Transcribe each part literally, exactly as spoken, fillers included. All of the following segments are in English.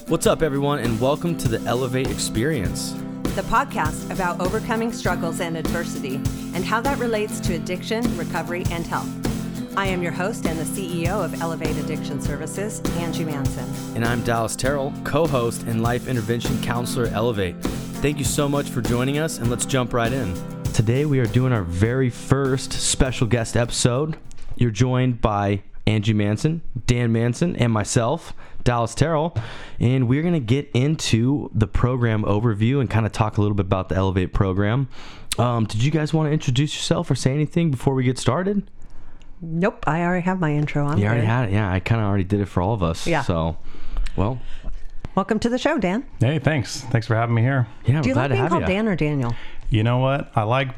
What's up, everyone, and welcome to the Elevate Experience, the podcast about overcoming struggles and adversity and how that relates to addiction, recovery, and health. I am your host and the C E O of Elevate Addiction Services, Angie Manson. And I'm Dallas Terrell, co-host and life intervention counselor at Elevate. Thank you so much for joining us, and let's jump right in. Today, we are doing our very first special guest episode. You're joined by Angie Manson, Dan Manson, and myself, Dallas Terrell, and we're going to get into the program overview and kind of talk a little bit about the Elevate program. Um, did you guys want to introduce yourself or say anything before we get started? Nope, I already have my intro. I'm you already good. had it. Yeah, I kind of already did it for all of us. Yeah. So, well. Welcome to the show, Dan. Hey, thanks. Thanks for having me here. Yeah, Do we're you glad like to being have called you. Dan or Daniel? You know what? I like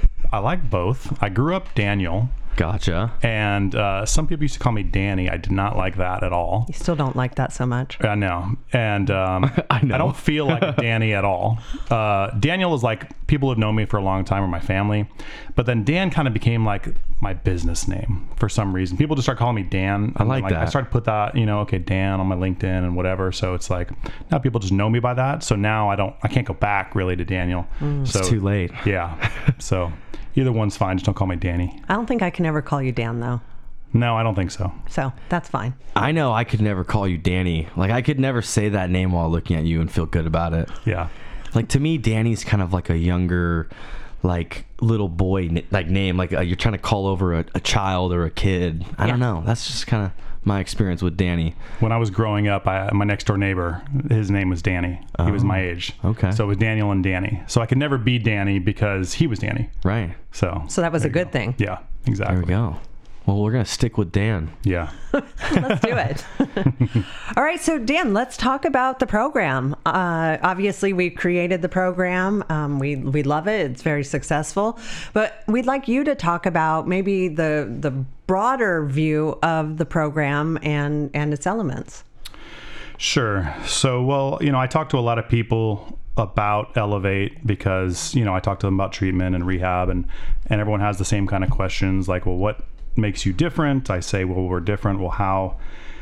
I like both. I grew up Daniel. Gotcha. And uh, some people used to call me Danny. I did not like that at all. You still don't like that so much. I know. And um, I know. I don't feel like a Danny at all. Uh, Daniel is like, people have known me for a long time, or my family. But then Dan kind of became like my business name for some reason. People just start calling me Dan. I like like that. I started to put that, you know, okay, Dan on my LinkedIn and whatever. So it's like, now people just know me by that. So now I don't, I can't go back really to Daniel. Mm, so, it's too late. Yeah. So either one's fine. Just don't call me Danny. I don't think I can ever call you Dan, though. No, I don't think so. So that's fine. I know I could never call you Danny. Like, I could never say that name while looking at you and feel good about it. Yeah. Like, to me, Danny's kind of like a younger, like, little boy, like, name. Like, uh, you're trying to call over a, a child or a kid. I Yeah. don't know. That's just kind of my experience with Danny. When I was growing up, I, my next door neighbor, his name was Danny. He was my age. Okay. So it was Daniel and Danny. So I could never be Danny because he was Danny. Right. So So that was a there you good go. thing. Yeah, exactly. There we go. Well, we're going to stick with Dan. Yeah. Let's do it. All right. So, Dan, let's talk about the program. Uh, obviously, we created the program. Um, we we love it. It's very successful. But we'd like you to talk about maybe the the broader view of the program and, and its elements. Sure. So, well, you know, I talk to a lot of people about Elevate because, you know, I talk to them about treatment and rehab, and, and everyone has the same kind of questions like, well, what makes you different? I say, well, we're different. Well, how?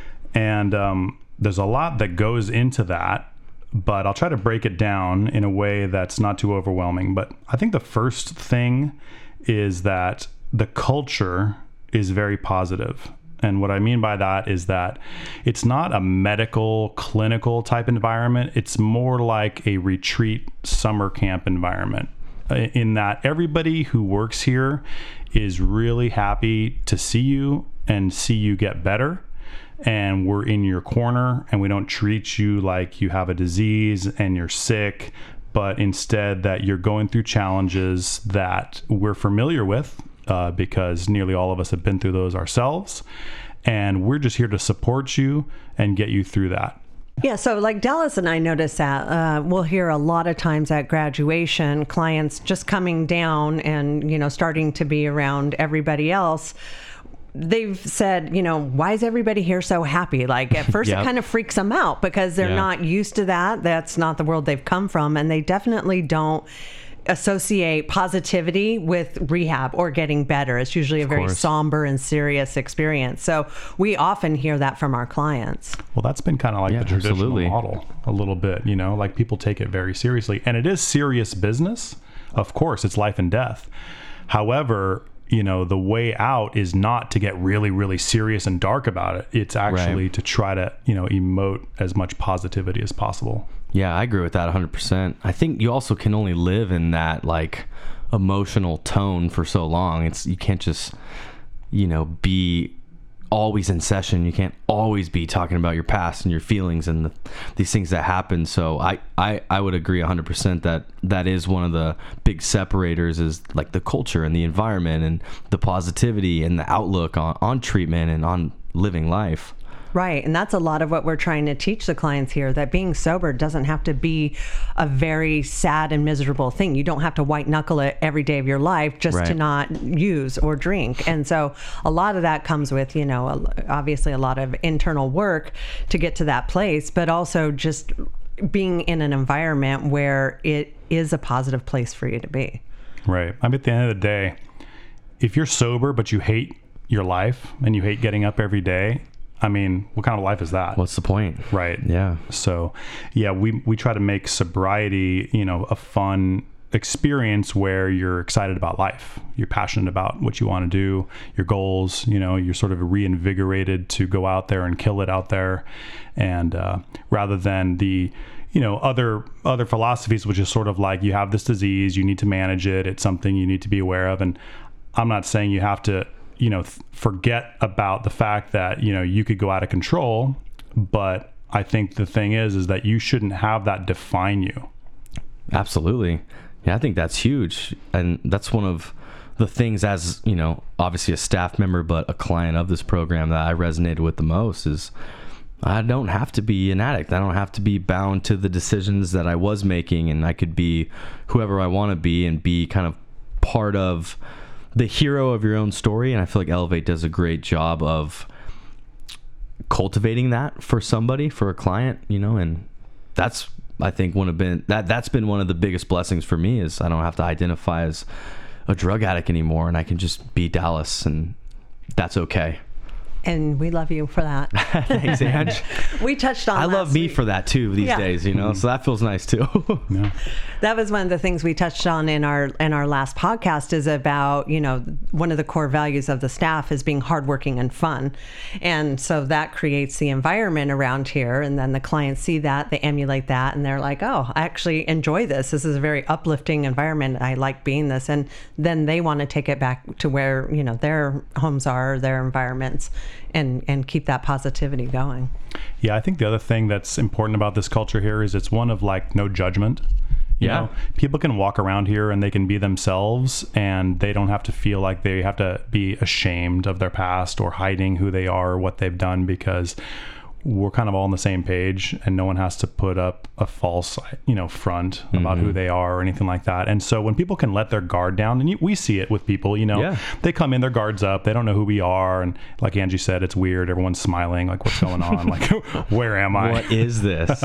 And um, there's a lot that goes into that, but I'll try to break it down in a way that's not too overwhelming. But I think the first thing is that the culture is very positive. And what I mean by that is that it's not a medical, clinical type environment. It's more like a retreat summer camp environment, in that everybody who works here is really happy to see you and see you get better. And we're in your corner, and we don't treat you like you have a disease and you're sick, but instead that you're going through challenges that we're familiar with, uh, because nearly all of us have been through those ourselves. And we're just here to support you and get you through that. Yeah, so like Dallas and I noticed that uh, we'll hear a lot of times at graduation, clients just coming down and, you know, starting to be around everybody else. They've said, you know, why is everybody here so happy? Like at first Yep. it kind of freaks them out because they're Yeah. not used to that. That's not the world they've come from. And they definitely don't associate positivity with rehab or getting better. It's usually a Of very course. somber and serious experience. So we often hear that from our clients. Well, that's been kind of like Yeah, the traditional absolutely. model a little bit, you know, like people take it very seriously. And it is serious business. Of course, it's life and death. However, you know, the way out is not to get really, really serious and dark about it. It's actually Right. to try to, you know, emote as much positivity as possible. Yeah, I agree with that one hundred percent. I think you also can only live in that, like, emotional tone for so long. It's you can't just, you know, be always in session. You can't always be talking about your past and your feelings and the, these things that happen. So I, I, I would agree one hundred percent that that is one of the big separators, is like the culture and the environment and the positivity and the outlook on, on treatment and on living life. Right. And that's a lot of what we're trying to teach the clients here, that being sober doesn't have to be a very sad and miserable thing. You don't have to white knuckle it every day of your life just Right. to not use or drink. And so a lot of that comes with, you know, obviously a lot of internal work to get to that place, but also just being in an environment where it is a positive place for you to be. Right. I mean, at the end of the day, if you're sober, but you hate your life and you hate getting up every day, I mean, what kind of life is that? What's the point? Right. Yeah. So, yeah, we we try to make sobriety, you know, a fun experience where you're excited about life. You're passionate about what you want to do, your goals, you know, you're sort of reinvigorated to go out there and kill it out there. And uh, rather than the, you know, other other philosophies, which is sort of like you have this disease, you need to manage it. It's something you need to be aware of. And I'm not saying you have to, you know, th- forget about the fact that, you know, you could go out of control, but I think the thing is, is that you shouldn't have that define you. Absolutely. Yeah, I think that's huge. And that's one of the things, as, you know, obviously a staff member, but a client of this program, that I resonated with the most is I don't have to be an addict. I don't have to be bound to the decisions that I was making, and I could be whoever I want to be and be kind of part of the hero of your own story. And I feel like Elevate does a great job of cultivating that for somebody, for a client, you know, and that's, I think, one of been that that's been one of the biggest blessings for me, is I don't have to identify as a drug addict anymore, and I can just be Dallas, and that's okay. And we love you for that. Thanks, Ange. We touched on I love me week. for that too these Yeah. days, you know, so that feels nice too. Yeah. That was one of the things we touched on in our in our last podcast, is about, you know, one of the core values of the staff is being hardworking and fun. And so that creates the environment around here. And then the clients see that, they emulate that, and they're like, oh, I actually enjoy this. This is a very uplifting environment. I like being this. And then they want to take it back to where, you know, their homes are, their environments, and and keep that positivity going. Yeah, I think the other thing that's important about this culture here is it's one of like no judgment. You Yeah. know, people can walk around here and they can be themselves, and they don't have to feel like they have to be ashamed of their past or hiding who they are or what they've done, because we're kind of all on the same page, and no one has to put up a false, you know, front about Mm-hmm. who they are or anything like that. And so when people can let their guard down, and you, we see it with people, you know, Yeah. they come in, their guards up, they don't know who we are. And like Angie said, it's weird. Everyone's smiling, like, what's going on? Like, where am I? What is this?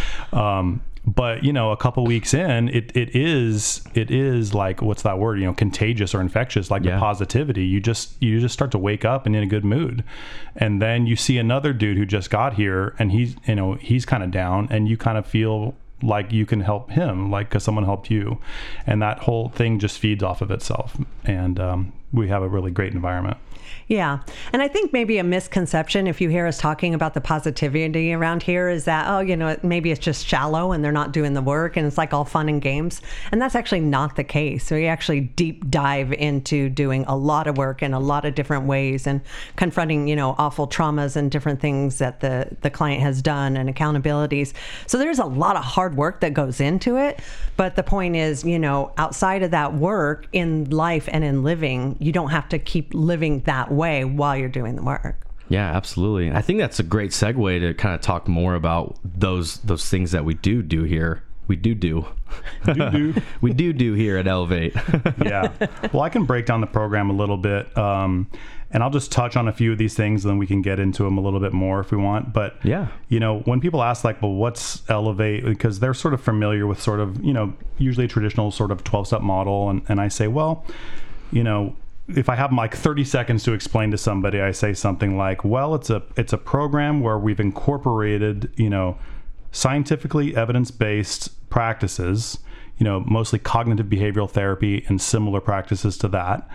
Um, but you know, a couple weeks in, it, it is, it is like, what's that word? You know, contagious or infectious, like Yeah. the positivity. You just, you just start to wake up and in a good mood. And then you see another dude who just got here, and he's, you know, he's kind of down, and you kind of feel like you can help him, like, cause someone helped you. And that whole thing just feeds off of itself. And, um, we have a really great environment. Yeah. And I think maybe a misconception, if you hear us talking about the positivity around here, is that, oh, you know, maybe it's just shallow and they're not doing the work and it's like all fun and games. And that's actually not the case. So we actually deep dive into doing a lot of work in a lot of different ways, and confronting, you know, awful traumas and different things that the, the client has done, and accountabilities. So there's a lot of hard work that goes into it. But the point is, you know, outside of that work in life and in living, you don't have to keep living that way while you're doing the work. Yeah, absolutely. I think that's a great segue to kind of talk more about those those things that we do do here. We do do. Do-do. we do do here at Elevate. Yeah. Well, I can break down the program a little bit, um, and I'll just touch on a few of these things, and then we can get into them a little bit more if we want. But, Yeah. you know, when people ask, like, well, what's Elevate? Because they're sort of familiar with sort of, you know, usually a traditional sort of twelve-step model. And, and I say, well, you know, if I have like thirty seconds to explain to somebody, I say something like, well, it's a it's a program where we've incorporated, you know, scientifically evidence-based practices, you know, mostly cognitive behavioral therapy and similar practices to that.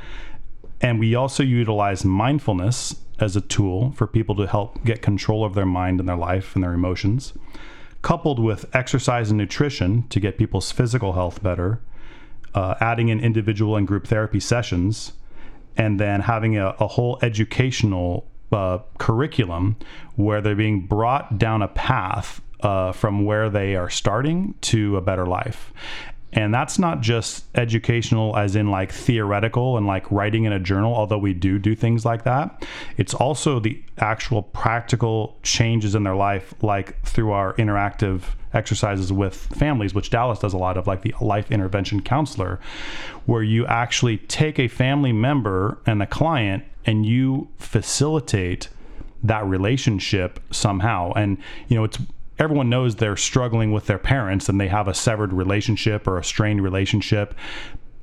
And we also utilize mindfulness as a tool for people to help get control of their mind and their life and their emotions, coupled with exercise and nutrition to get people's physical health better, uh, adding in individual and group therapy sessions, and then having a, a whole educational uh, curriculum where they're being brought down a path uh, from where they are starting to a better life. And that's not just educational as in like theoretical and like writing in a journal, although we do do things like that. It's also the actual practical changes in their life, like through our interactive exercises with families, which Dallas does a lot of, like the life intervention counselor, where you actually take a family member and the client and you facilitate that relationship somehow. And, you know, it's, everyone knows they're struggling with their parents and they have a severed relationship or a strained relationship.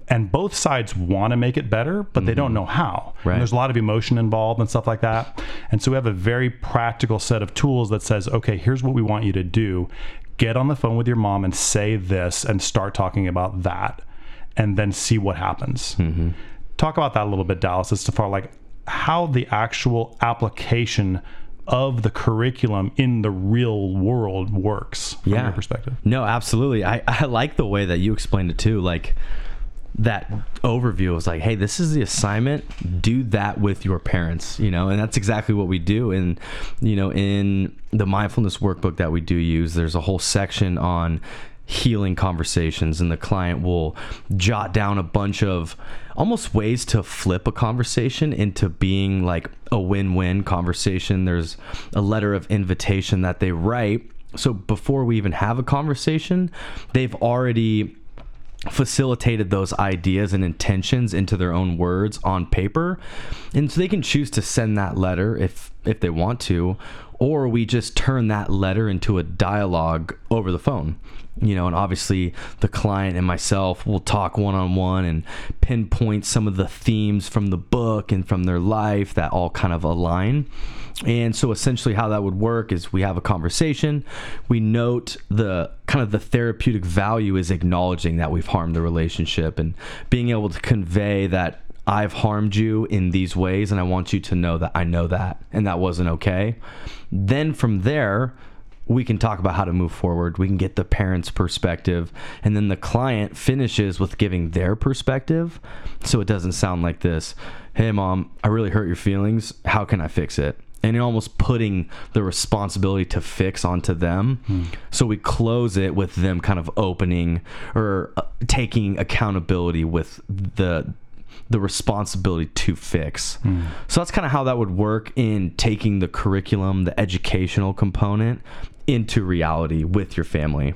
and both sides want to make it better, but mm-hmm. they don't know how. Right. And there's a lot of emotion involved and stuff like that. And so we have a very practical set of tools that says, okay, here's what we want you to do. Get on the phone with your mom and say this and start talking about that, and then see what happens. Mm-hmm. Talk about that a little bit, Dallas, as to far like how the actual application of the curriculum in the real world works from yeah. your perspective. No, absolutely. I, I like the way that you explained it too. Like that overview was like, hey, this is the assignment. Do that with your parents, you know, and that's exactly what we do. And, you know, in the mindfulness workbook that we do use, there's a whole section on healing conversations, and the client will jot down a bunch of almost ways to flip a conversation into being like a win-win conversation. There's a letter of invitation that they write. So before we even have a conversation, they've already facilitated those ideas and intentions into their own words on paper. And so they can choose to send that letter if if they want to, or we just turn that letter into a dialogue over the phone. You know, and obviously the client and myself will talk one-on-one and pinpoint some of the themes from the book and from their life that all kind of align. And so essentially how that would work is we have a conversation. We note the kind of the therapeutic value is acknowledging that we've harmed the relationship and being able to convey that I've harmed you in these ways, and I want you to know that I know that, and that wasn't okay. Then from there, we can talk about how to move forward. We can get the parent's perspective, and then the client finishes with giving their perspective. So it doesn't sound like this, hey mom, I really hurt your feelings. How can I fix it? And almost putting the responsibility to fix onto them. Hmm. So we close it with them kind of opening or uh, taking accountability with the the responsibility to fix. Mm. So that's kind of how that would work in taking the curriculum, the educational component, into reality with your family.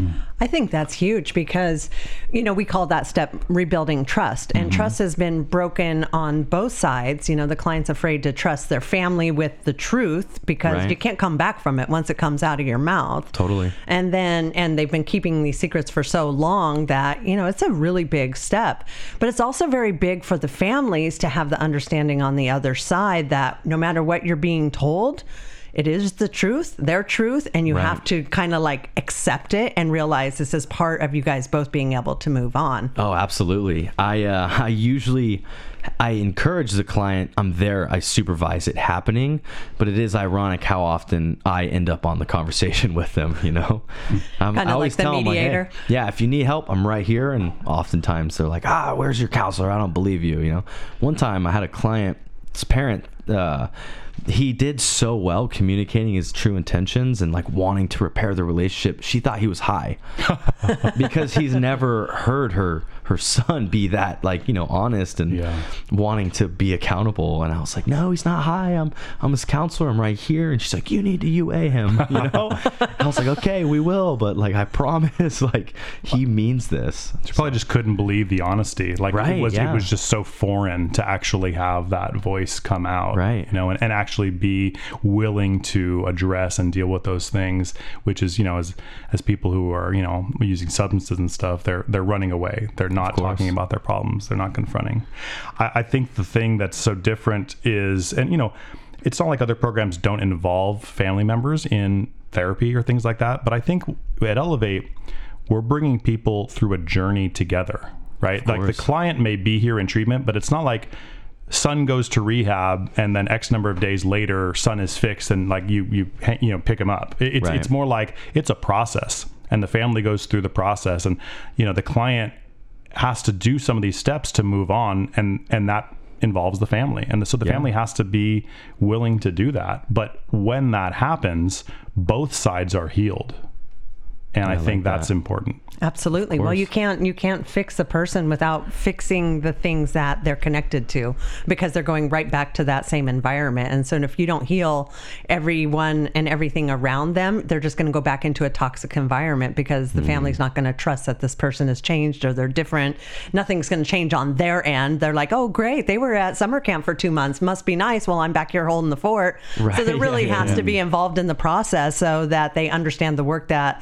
I think that's huge because, you know, we call that step rebuilding trust, and mm-hmm. trust has been broken on both sides. You know, the client's afraid to trust their family with the truth because right. you can't come back from it once it comes out of your mouth. Totally. And then, and they've been keeping these secrets for so long that, you know, it's a really big step, but it's also very big for the families to have the understanding on the other side that no matter what you're being told, it is the truth, their truth, and you right. have to kind of like accept it and realize this is part of you guys both being able to move on. Oh, absolutely. I uh, I usually I encourage the client. I'm there. I supervise it happening, but it is ironic how often I end up on the conversation with them. You know, kind of like the mediator. Like, hey, yeah, if you need help, I'm right here. And oftentimes they're like, ah, where's your counselor? I don't believe you. You know, one time I had a client, his parent. Uh, he did so well communicating his true intentions and like wanting to repair the relationship. She thought he was high because he's never heard her her son be that like, you know, honest and yeah. wanting to be accountable. And I was like, no, he's not high. I'm I'm his counselor. I'm right here. And she's like, you need to U A him. You know, I was like, okay, we will, but like I promise, like he means this. She probably just couldn't believe the honesty. Like right, it was yeah. it was just so foreign to actually have that voice come out. Right. You know, and, and actually be willing to address and deal with those things, which is, you know, as as people who are, you know, using substances and stuff, they're they're running away. They're not talking about their problems. They're not confronting. I, I think the thing that's so different is, and you know, it's not like other programs don't involve family members in therapy or things like that, but I think at Elevate, we're bringing people through a journey together, right? Like the client may be here in treatment, but it's not like son goes to rehab and then X number of days later son is fixed and like you you you know pick him up. It's right. it's more like it's a process, and the family goes through the process, and you know the client has to do some of these steps to move on, and and that involves the family, and so the yeah. family has to be willing to do that. But when that happens, both sides are healed, and I, I think like that's that. important. Absolutely. Well, you can't you can't fix a person without fixing the things that they're connected to, because they're going right back to that same environment. And so if you don't heal everyone and everything around them, they're just going to go back into a toxic environment because the mm. family's not going to trust that this person has changed or they're different. Nothing's going to change on their end. They're like, oh, great. They were at summer camp for two months. Must be nice. Well, I'm back here holding the fort. Right. So there really yeah, has yeah. to be involved in the process so that they understand the work that the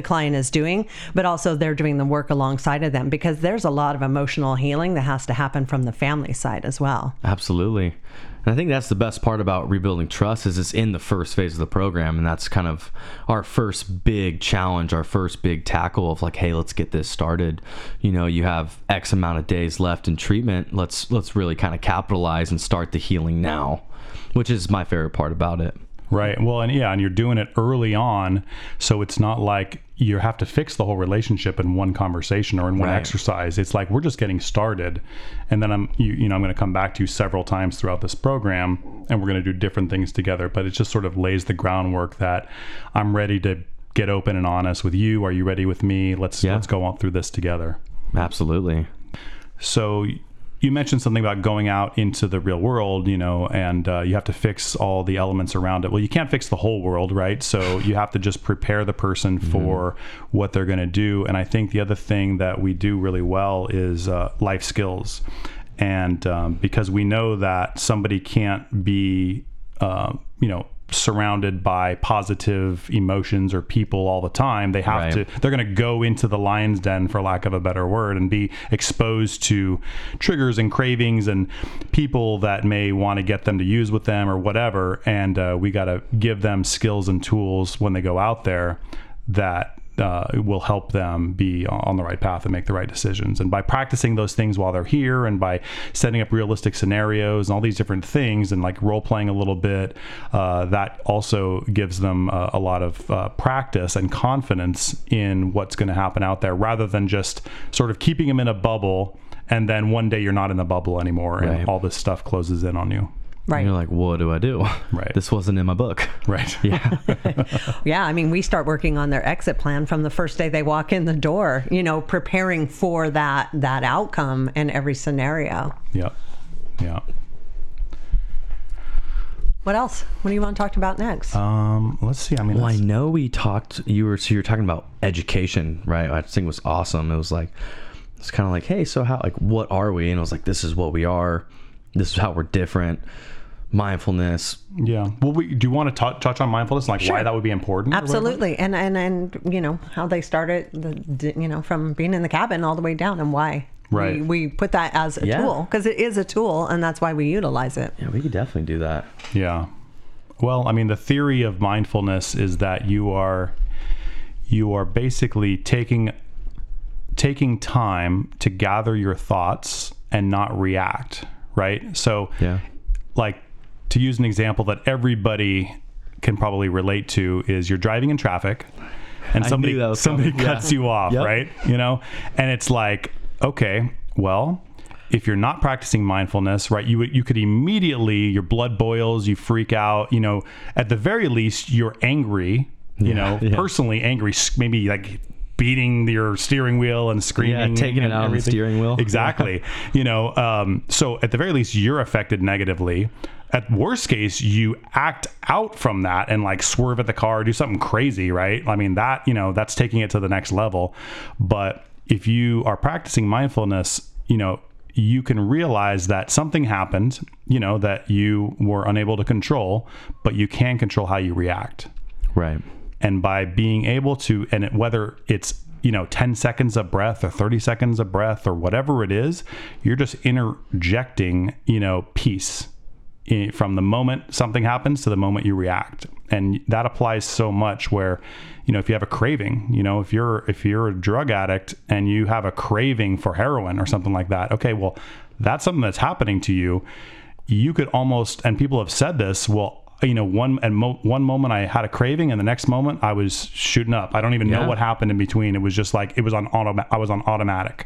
client is doing, but also they're doing the work alongside of them, because there's a lot of emotional healing that has to happen from the family side as well. Absolutely. And I think that's the best part about rebuilding trust is it's in the first phase of the program. And that's kind of our first big challenge, our first big tackle of like, hey, let's get this started. You know, you have X amount of days left in treatment. Let's, let's really kind of capitalize and start the healing now, which is my favorite part about it. Right. Well, and yeah, and you're doing it early on. So it's not like you have to fix the whole relationship in one conversation or in one Right. exercise. It's like, we're just getting started. And then I'm, you, you know, I'm going to come back to you several times throughout this program, and we're going to do different things together. But it just sort of lays the groundwork that I'm ready to get open and honest with you. Are you ready with me? Let's, Yeah. let's go on through this together. Absolutely. So you mentioned something about going out into the real world, you know, and uh, you have to fix all the elements around it. Well, you can't fix the whole world, right? So you have to just prepare the person for mm-hmm. what they're going to do. And I think the other thing that we do really well is uh, life skills. And um, because we know that somebody can't be, uh, you know, surrounded by positive emotions or people all the time. They have Right. to, they're going to go into the lion's den, for lack of a better word, and be exposed to triggers and cravings and people that may want to get them to use with them or whatever. And uh, we got to give them skills and tools when they go out there that Uh, will help them be on the right path and make the right decisions. And by practicing those things while they're here, and by setting up realistic scenarios and all these different things, and like role playing a little bit, uh, that also gives them uh, a lot of uh, practice and confidence in what's going to happen out there, rather than just sort of keeping them in a bubble, and then one day you're not in the bubble anymore, and Right. all this stuff closes in on you. Right. And you're like, what do I do? Right. This wasn't in my book. Right. Yeah. Yeah, I mean, we start working on their exit plan from the first day they walk in the door, you know, preparing for that that outcome in every scenario. Yeah. Yeah. What else? What do you want to talk about next? Um, let's see. I mean, Well, I let's- know we talked, you were, so you were talking about education, right? I think it was awesome. It was like, it's kind of like, hey, so how, like, what are we? And I was like, this is what we are. This is how we're different. Mindfulness. Yeah. Well, we, do you want to t- touch on mindfulness, like Sure. why that would be important? or whatever? Absolutely. And, and, and, you know, how they started, the, you know, from being in the cabin all the way down, and why. Right. We, we put that as a Yeah. tool, because it is a tool, and that's why we utilize it. Yeah, we could definitely do that. Yeah. Well, I mean, the theory of mindfulness is that you are you are basically taking taking time to gather your thoughts and not react, right? So, Yeah. like, to use an example that everybody can probably relate to is you're driving in traffic and I somebody knew that was somebody coming. Yeah. cuts you off, Yep. right? You know, and it's like, okay, well, if you're not practicing mindfulness, right, you would- you could immediately, your blood boils, you freak out, you know, at the very least, you're angry, you Yeah, know, yeah. personally angry, s- maybe like beating your steering wheel and screaming. Yeah, taking it and out on the everything. steering wheel. Exactly. You know, um, so at the very least, you're affected negatively. At worst case, you act out from that and like swerve at the car, do something crazy, right? I mean, that, you know, that's taking it to the next level. But if you are practicing mindfulness, you know, you can realize that something happened, you know, that you were unable to control, but you can control how you react. Right. And by being able to, and it, whether it's, you know, ten seconds of breath or thirty seconds of breath or whatever it is, you're just interjecting, you know, peace in, from the moment something happens to the moment you react. And that applies so much where, you know, if you have a craving, you know, if you're, if you're a drug addict and you have a craving for heroin or something like that, okay, well, that's something that's happening to you. You could almost, and people have said this, well, you know, one and mo- one moment I had a craving, and the next moment I was shooting up. I don't even Yeah. know what happened in between. It was just like it was on auto. I was on automatic.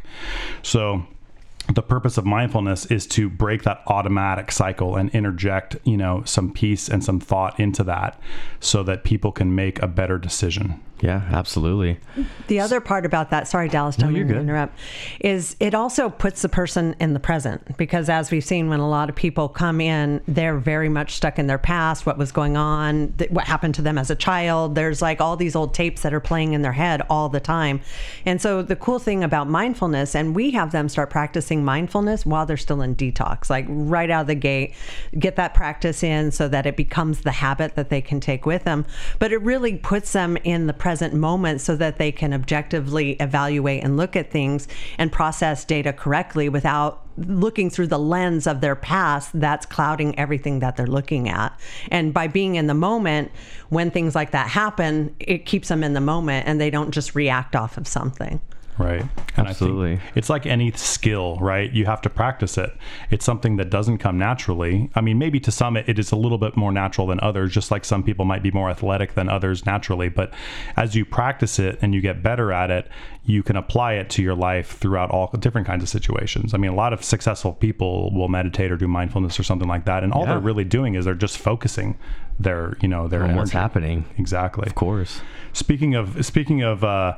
So the purpose of mindfulness is to break that automatic cycle and interject, you know, some peace and some thought into that, so that people can make a better decision. Yeah, absolutely. The other part about that, sorry, Dallas, don't No, you're mean to good. interrupt, is it also puts the person in the present, because as we've seen, when a lot of people come in, they're very much stuck in their past, what was going on, th- what happened to them as a child. There's like all these old tapes that are playing in their head all the time. And so the cool thing about mindfulness, and we have them start practicing mindfulness while they're still in detox, like right out of the gate, get that practice in so that it becomes the habit that they can take with them. But it really puts them in the present present moment so that they can objectively evaluate and look at things and process data correctly without looking through the lens of their past that's clouding everything that they're looking at. And by being in the moment, when things like that happen, it keeps them in the moment and they don't just react off of something. Right. And Absolutely. I think it's like any skill, right? You have to practice it. It's something that doesn't come naturally. I mean, maybe to some it, it is a little bit more natural than others, just like some people might be more athletic than others naturally. But as you practice it and you get better at it, you can apply it to your life throughout all different kinds of situations. I mean, a lot of successful people will meditate or do mindfulness or something like that. And all Yeah. they're really doing is they're just focusing their, you know, their On energy. what's happening. Exactly. Of course. Speaking of, speaking of, uh,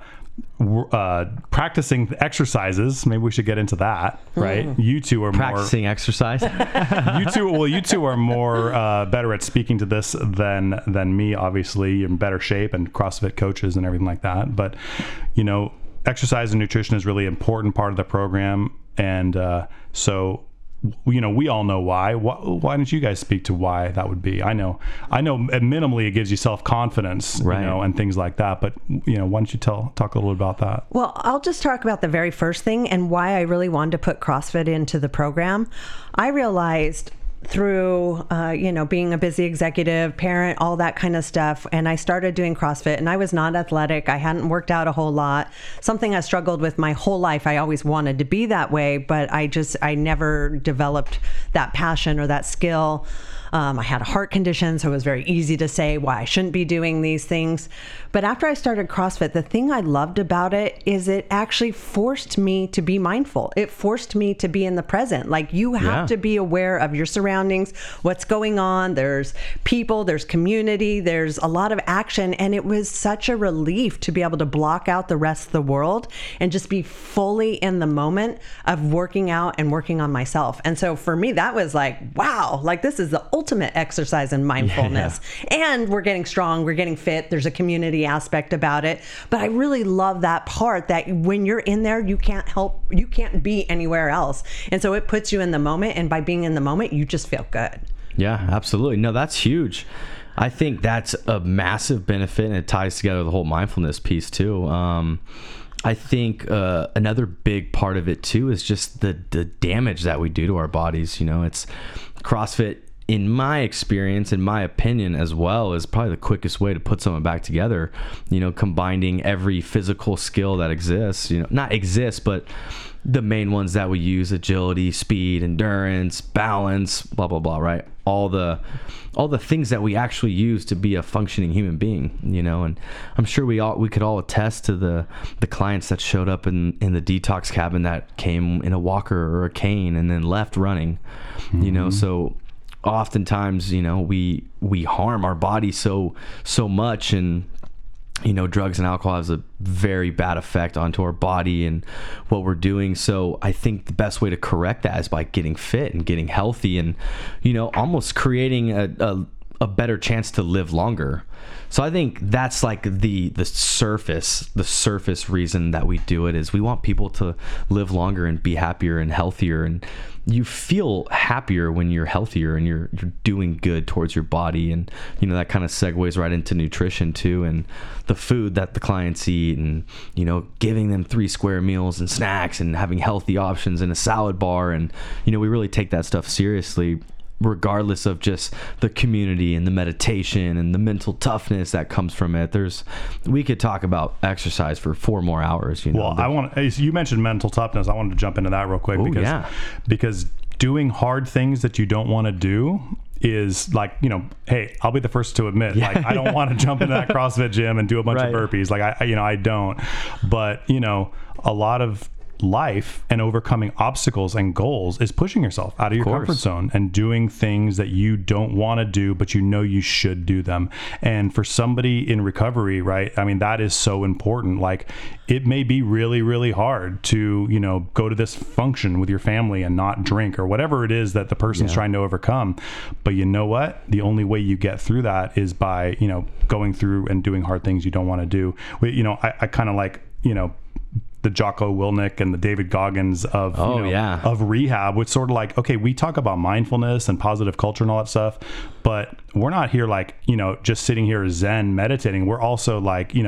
uh practicing exercises, maybe we should get into that, right? Mm. You two are practicing more exercise. you two well you two are more uh better at speaking to this than than me. Obviously, you're in better shape and CrossFit coaches and everything like that, but you know, exercise and nutrition is really important part of the program. And uh so you know, we all know why. why. Why don't you guys speak to why that would be? I know, I know. Minimally, it gives you self confidence, right. you know, and things like that. But you know, why don't you tell talk a little about that? Well, I'll just talk about the very first thing and why I really wanted to put CrossFit into the program. I realized through, uh, you know, being a busy executive, parent, all that kind of stuff. And I started doing CrossFit and I was not athletic. I hadn't worked out a whole lot. Something I struggled with my whole life. I always wanted to be that way, but I just, I never developed that passion or that skill. Um, I had a heart condition, so it was very easy to say why I shouldn't be doing these things. But after I started CrossFit, the thing I loved about it is it actually forced me to be mindful. It forced me to be in the present. Like, you have Yeah. to be aware of your surroundings, what's going on. There's people, there's community, there's a lot of action. And it was such a relief to be able to block out the rest of the world and just be fully in the moment of working out and working on myself. And so for me, that was like, wow, like this is the ultimate exercise in mindfulness. Yeah. And we're getting strong, we're getting fit. There's a community aspect about it. But I really love that part that when you're in there, you can't help, you can't be anywhere else. And so it puts you in the moment. And by being in the moment, you just feel good. Yeah, absolutely. No, that's huge. I think that's a massive benefit, and it ties together the whole mindfulness piece too. Um, I think uh, another big part of it too is just the the damage that we do to our bodies. You know, it's CrossFit, in my experience, in my opinion as well, is probably the quickest way to put someone back together. You know, combining every physical skill that exists, you know, not exists, but the main ones that we use: agility, speed, endurance, balance, blah, blah, blah, right? All the, all the things that we actually use to be a functioning human being, you know. And I'm sure we all, we could all attest to the, the clients that showed up in, in the detox cabin that came in a walker or a cane and then left running, mm-hmm. you know. So oftentimes, you know, we, we harm our body so, so much, and, you know, drugs and alcohol has a very bad effect onto our body and what we're doing. So I think the best way to correct that is by getting fit and getting healthy, and, you know, almost creating a, a, a better chance to live longer. So I think that's like the the surface, the surface reason that we do it is we want people to live longer and be happier and healthier. And you feel happier when you're healthier and you're you're doing good towards your body. And, you know, that kind of segues right into nutrition too, and the food that the clients eat, and, you know, giving them three square meals and snacks and having healthy options and a salad bar. And, you know, we really take that stuff seriously, regardless of just the community and the meditation and the mental toughness that comes from it. There's, we could talk about exercise for four more hours, you know. Well, I want, you mentioned mental toughness. I wanted to jump into that real quick. Ooh, because, yeah. because doing hard things that you don't want to do is like, you know, hey, I'll be the first to admit, yeah. like, I don't want to jump into that CrossFit gym and do a bunch right. of burpees. Like, I, you know, I don't, but, you know, a lot of life and overcoming obstacles and goals is pushing yourself out of your comfort zone and doing things that you don't want to do, but you know you should do them. And for somebody in recovery, right, I mean, that is so important. Like, it may be really, really hard to, you know, go to this function with your family and not drink or whatever it is that the person's yeah. trying to overcome. But you know what? The only way you get through that is by, you know, going through and doing hard things you don't want to do. You know, I, I kind of like, you know, the Jocko Willink and the David Goggins of, oh, you know, yeah. of rehab, which sort of like, okay, we talk about mindfulness and positive culture and all that stuff, but we're not here like, you know, just sitting here Zen meditating. We're also like, you know,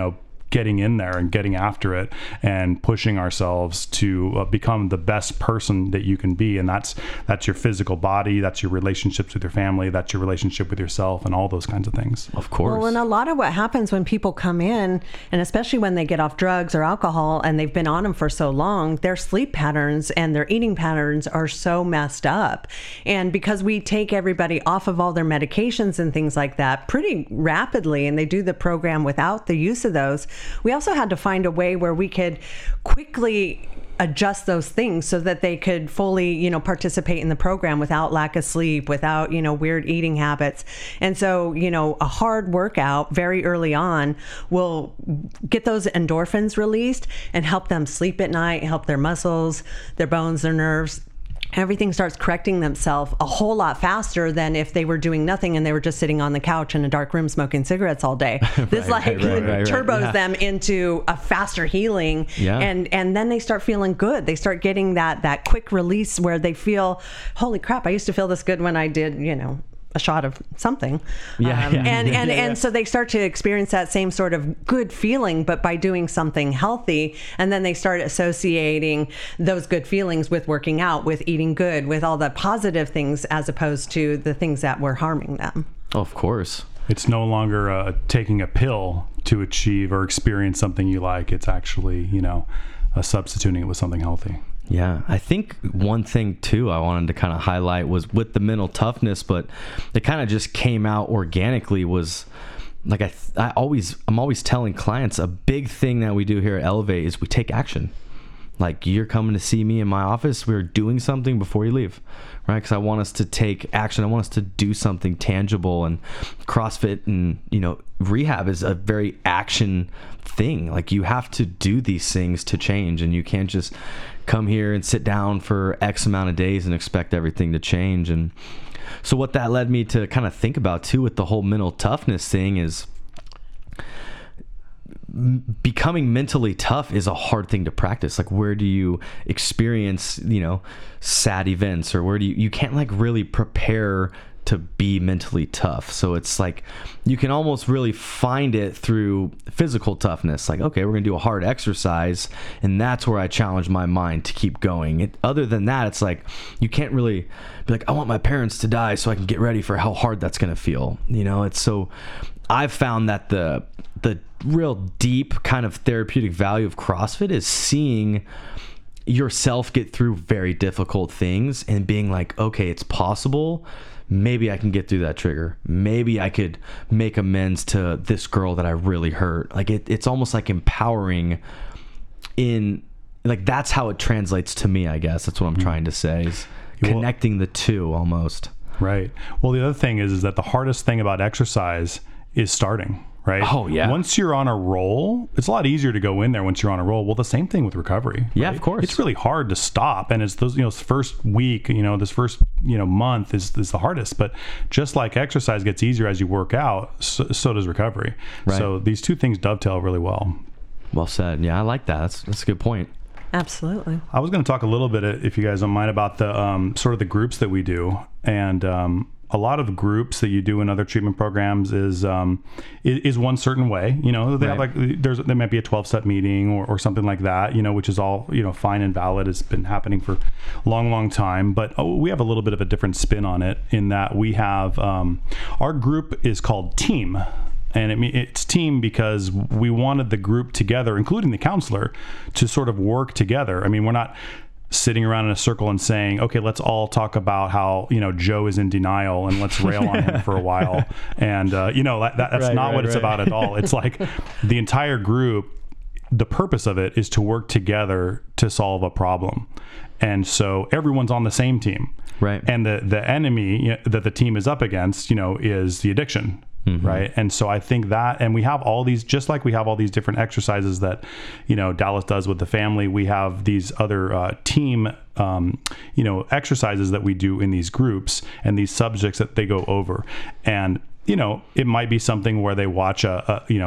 getting in there and getting after it and pushing ourselves to uh, become the best person that you can be. And that's that's your physical body, that's your relationships with your family, that's your relationship with yourself, and all those kinds of things. Of course. Well, and a lot of what happens when people come in, and especially when they get off drugs or alcohol and they've been on them for so long, their sleep patterns and their eating patterns are so messed up. And because we take everybody off of all their medications and things like that pretty rapidly, and they do the program without the use of those, we also had to find a way where we could quickly adjust those things so that they could fully, you know, participate in the program without lack of sleep, without, you know, weird eating habits. And so, you know, a hard workout very early on will get those endorphins released and help them sleep at night, help their muscles, their bones, their nerves. Everything starts correcting themselves a whole lot faster than if they were doing nothing and they were just sitting on the couch in a dark room smoking cigarettes all day. This right, like right, right, right, turbos right. Yeah. them into a faster healing, yeah. and and then they start feeling good. They start getting that that quick release where they feel, holy crap, I used to feel this good when I did, you know, a shot of something. Yeah, um, yeah. and Yeah, and yeah, and yeah. so they start to experience that same sort of good feeling, but by doing something healthy. And then they start associating those good feelings with working out, with eating good, with all the positive things, as opposed to the things that were harming them. Of course. It's no longer uh, taking a pill to achieve or experience something you like. It's actually, you know, uh, substituting it with something healthy. Yeah, I think one thing too I wanted to kind of highlight was with the mental toughness, but it kind of just came out organically, was like I, th- I always, I'm always telling clients a big thing that we do here at Elevate is we take action. Like, you're coming to see me in my office, we're doing something before you leave, right? Because I want us to take action. I want us to do something tangible, and CrossFit and, you know, rehab is a very action thing. Like, you have to do these things to change, and you can't just come here and sit down for X amount of days and expect everything to change. And so what that led me to kind of think about too with the whole mental toughness thing is becoming mentally tough is a hard thing to practice. Like, where do you experience, you know, sad events, or where do you, you can't like really prepare to be mentally tough. So it's like you can almost really find it through physical toughness. Like, okay, we're gonna do a hard exercise, and that's where I challenge my mind to keep going. It, other than that, it's like you can't really be like, I want my parents to die so I can get ready for how hard that's gonna feel. You know, it's so I've found that the the real deep kind of therapeutic value of CrossFit is seeing yourself get through very difficult things and being like, okay, it's possible. Maybe I can get through that trigger. Maybe I could make amends to this girl that I really hurt. Like, it, it's almost like empowering in, like, that's how it translates to me, I guess. That's what I'm trying to say, is Well, connecting the two almost. Right. Well, the other thing is, is that the hardest thing about exercise is starting, right? Oh, yeah. Once you're on a roll, it's a lot easier to go in there once you're on a roll. Well, the same thing with recovery. Yeah, right? of course. It's really hard to stop. And it's those, you know, this first week, you know, this first, you know, month is, is the hardest. But just like exercise gets easier as you work out, so, so does recovery. Right. So these two things dovetail really well. Well said. Yeah, I like that. That's, that's a good point. Absolutely. I was going to talk a little bit, if you guys don't mind, about the um, sort of the groups that we do. And um, a lot of groups that you do in other treatment programs is um, is, is one certain way. You know, they Right. have like there's there might be a twelve-step meeting or, or something like that. You know, which is all, you know, fine and valid. It's been happening for a long, long time. But oh, we have a little bit of a different spin on it in that we have um, our group is called Team. And it, it's team because we wanted the group together, including the counselor, to sort of work together. I mean, we're not sitting around in a circle and saying, okay, let's all talk about how, you know, Joe is in denial and let's rail on him for a while. And, uh, you know, that, that, that's Right, not right, what it's right. about at all. It's like the entire group, the purpose of it is to work together to solve a problem. And so everyone's on the same team. Right. And the, the enemy that the team is up against, you know, is the addiction. Mm-hmm. Right. And so I think that, and we have all these, just like we have all these different exercises that, you know, Dallas does with the family, we have these other uh, team, um, you know, exercises that we do in these groups and these subjects that they go over. And, you know, it might be something where they watch a, a you know,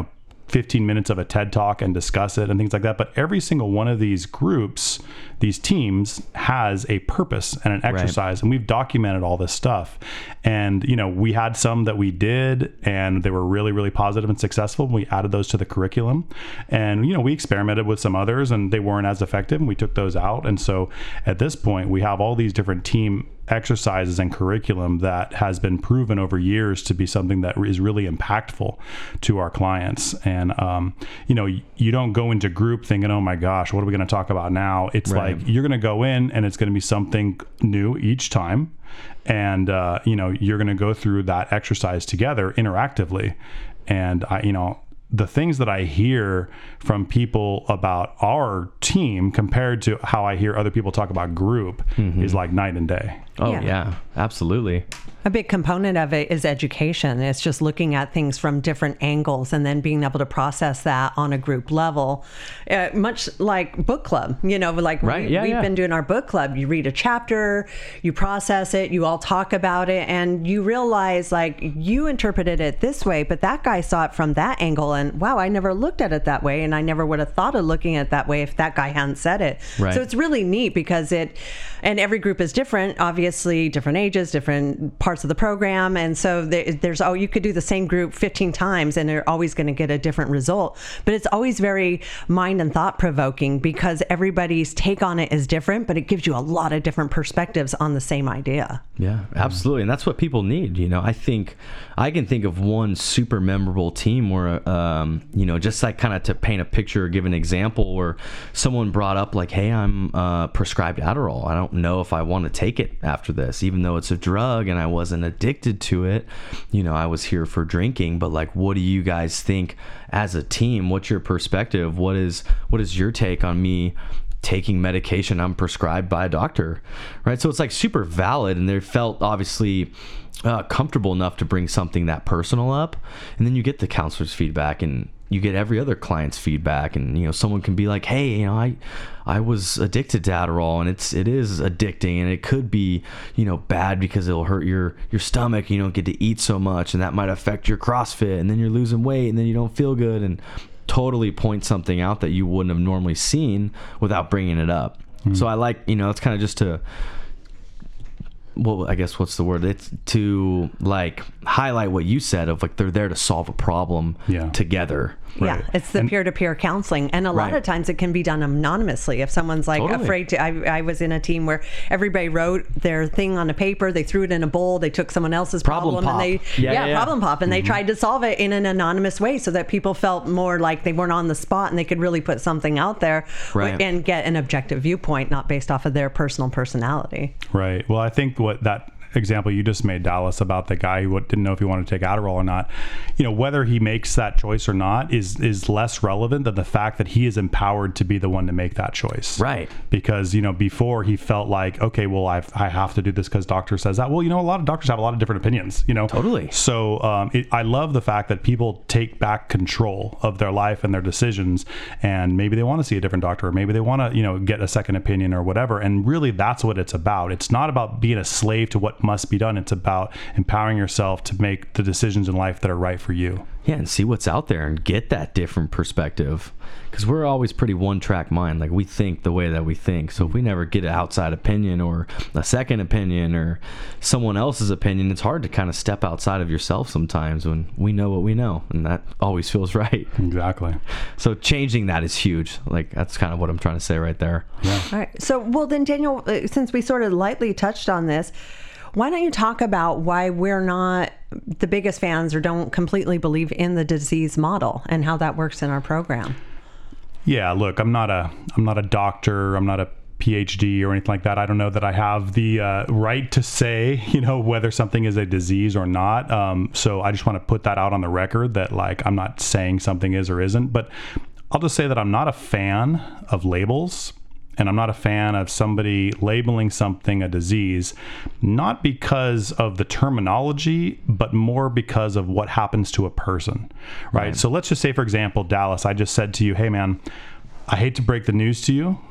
fifteen minutes of a TED talk and discuss it and things like that. But every single one of these groups, these teams, has a purpose and an exercise. Right. And we've documented all this stuff. And, you know, we had some that we did and they were really, really positive and successful. We added those to the curriculum. And, you know, we experimented with some others and they weren't as effective and we took those out. And so at this point, we have all these different team exercises and curriculum that has been proven over years to be something that is really impactful to our clients. And, um, you know, you don't go into group thinking, oh my gosh, what are we going to talk about now? It's right. like you're going to go in and it's going to be something new each time. And, uh, you know, you're going to go through that exercise together interactively. And I, you know, the things that I hear from people about our team compared to how I hear other people talk about group mm-hmm. is like night and day. Oh yeah, yeah, absolutely. A big component of it is education. It's just looking at things from different angles and then being able to process that on a group level, uh, much like book club. You know, like right. we, yeah, we've yeah. been doing our book club. You read a chapter, you process it, you all talk about it, and you realize like you interpreted it this way, but that guy saw it from that angle, and wow, I never looked at it that way, and I never would have thought of looking at it that way if that guy hadn't said it. Right. So it's really neat because it, and every group is different, obviously different ages, different parts of the program, and so there, there's oh you could do the same group fifteen times and you're always going to get a different result, but it's always very mind and thought provoking because everybody's take on it is different, but it gives you a lot of different perspectives on the same idea. Yeah, absolutely. And that's what people need. You know, I think I can think of one super memorable team where um you know, just like kind of to paint a picture or give an example where someone brought up like, hey, I'm uh prescribed Adderall. I don't know if I want to take it after this, even though it's a drug and I wasn't addicted to it. You know, I was here for drinking, but like, what do you guys think as a team? What's your perspective? What is what is your take on me taking medication I'm prescribed by a doctor, right? So it's like super valid, and they felt obviously uh, comfortable enough to bring something that personal up. And then you get the counselor's feedback, and you get every other client's feedback, and you know, someone can be like, hey, you know, I I was addicted to Adderall, and it's it is addicting, and it could be, you know, bad because it'll hurt your your stomach. You don't get to eat so much, and that might affect your CrossFit, and then you're losing weight, and then you don't feel good, and totally point something out that you wouldn't have normally seen without bringing it up. Mm-hmm. So I like, you know, it's kind of just to, well, I guess what's the word? It's to like highlight what you said of like they're there to solve a problem yeah. Yeah, together. Right. it's the And- peer-to-peer counseling, and a lot Right. of times it can be done anonymously. If someone's like Totally. afraid to, I, I was in a team where everybody wrote their thing on a paper, they threw it in a bowl, they took someone else's Problem problem, and pop. they Yeah, yeah, yeah, yeah. problem pop, and they tried to solve it in an anonymous way so that people felt more like they weren't on the spot and they could really put something out there Right. and get an objective viewpoint, not based off of their personal personality. Right. Well, I think what that example you just made, Dallas, about the guy who didn't know if he wanted to take Adderall or not, you know, whether he makes that choice or not is is less relevant than the fact that he is empowered to be the one to make that choice. Right. Because, you know, before he felt like, okay, well, I've, I have to do this because doctor says that. Well, you know, a lot of doctors have a lot of different opinions, you know. Totally. So um, it, I love the fact that people take back control of their life and their decisions, and maybe they want to see a different doctor, or maybe they want to, you know, get a second opinion or whatever. And really, that's what it's about. It's not about being a slave to what must be done. It's about empowering yourself to make the decisions in life that are right for you. Yeah, and see what's out there and get that different perspective, because we're always pretty one-track mind. Like, we think the way that we think. So if we never get an outside opinion or a second opinion or someone else's opinion, it's hard to kind of step outside of yourself sometimes when we know what we know, and that always feels right. Exactly. So changing that is huge. Like, that's kind of what I'm trying to say right there. Yeah. All right. So, well, then, Daniel, uh, since we sort of lightly touched on this, why don't you talk about why we're not the biggest fans or don't completely believe in the disease model and how that works in our program? Yeah, look, I'm not a I'm not a doctor. I'm not a P H D or anything like that. I don't know that I have the uh, right to say, you know, whether something is a disease or not. Um, so I just want to put that out on the record that, like, I'm not saying something is or isn't. But I'll just say that I'm not a fan of labels. And I'm not a fan of somebody labeling something a disease, not because of the terminology, but more because of what happens to a person, right? right? So let's just say, for example, Dallas, I just said to you, hey, man, I hate to break the news to you,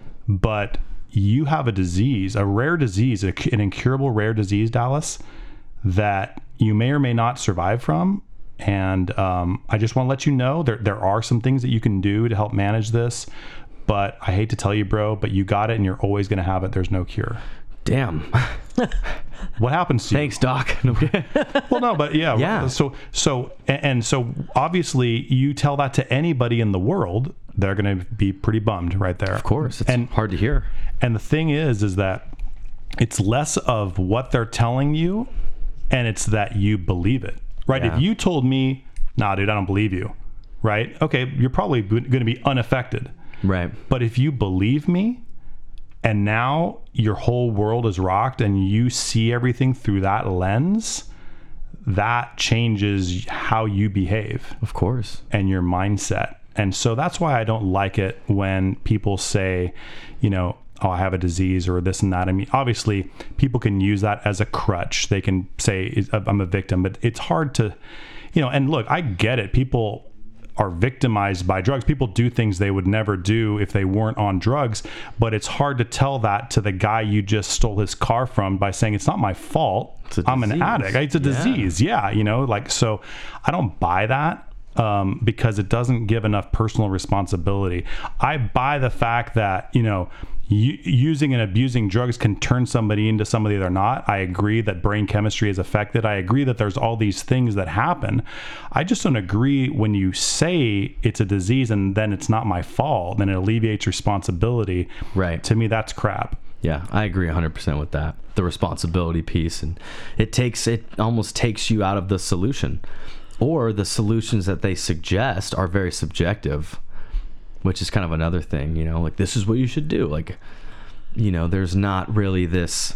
but you have a disease, a rare disease, an incurable rare disease, Dallas, that you may or may not survive from. And um, I just want to let you know there there are some things that you can do to help manage this. But I hate to tell you, bro, but you got it, and you're always going to have it. There's no cure. Damn. What happens to Thanks, you? Doc. Well, no, but yeah. Yeah. So, so, and, and so obviously you tell that to anybody in the world, they're going to be pretty bummed right there. Of course. It's and, hard to hear. And the thing is, is that it's less of what they're telling you, and it's that you believe it, right? Yeah. If you told me, nah, dude, I don't believe you, right? Okay, you're probably going to be unaffected. Right. But if you believe me, and now your whole world is rocked and you see everything through that lens, that changes how you behave. Of course. And your mindset. And so that's why I don't like it when people say, you know, oh, I have a disease or this and that. I mean, obviously people can use that as a crutch. They can say I'm a victim, but it's hard to, you know, and look, I get it. People are victimized by drugs. People do things they would never do if they weren't on drugs, but it's hard to tell that to the guy you just stole his car from by saying it's not my fault. I'm an addict. It's a Yeah. disease. Yeah. You know, like, so I don't buy that um, because it doesn't give enough personal responsibility. I buy the fact that, you know, U- using and abusing drugs can turn somebody into somebody they're not. I agree that brain chemistry is affected. I agree that there's all these things that happen. I just don't agree when you say it's a disease and then it's not my fault, then it alleviates responsibility. Right. To me, that's crap. Yeah, I agree one hundred percent with that. The responsibility piece, and it takes it almost takes you out of the solution, or the solutions that they suggest are very subjective, which is kind of another thing, you know, like this is what you should do. Like, you know, there's not really this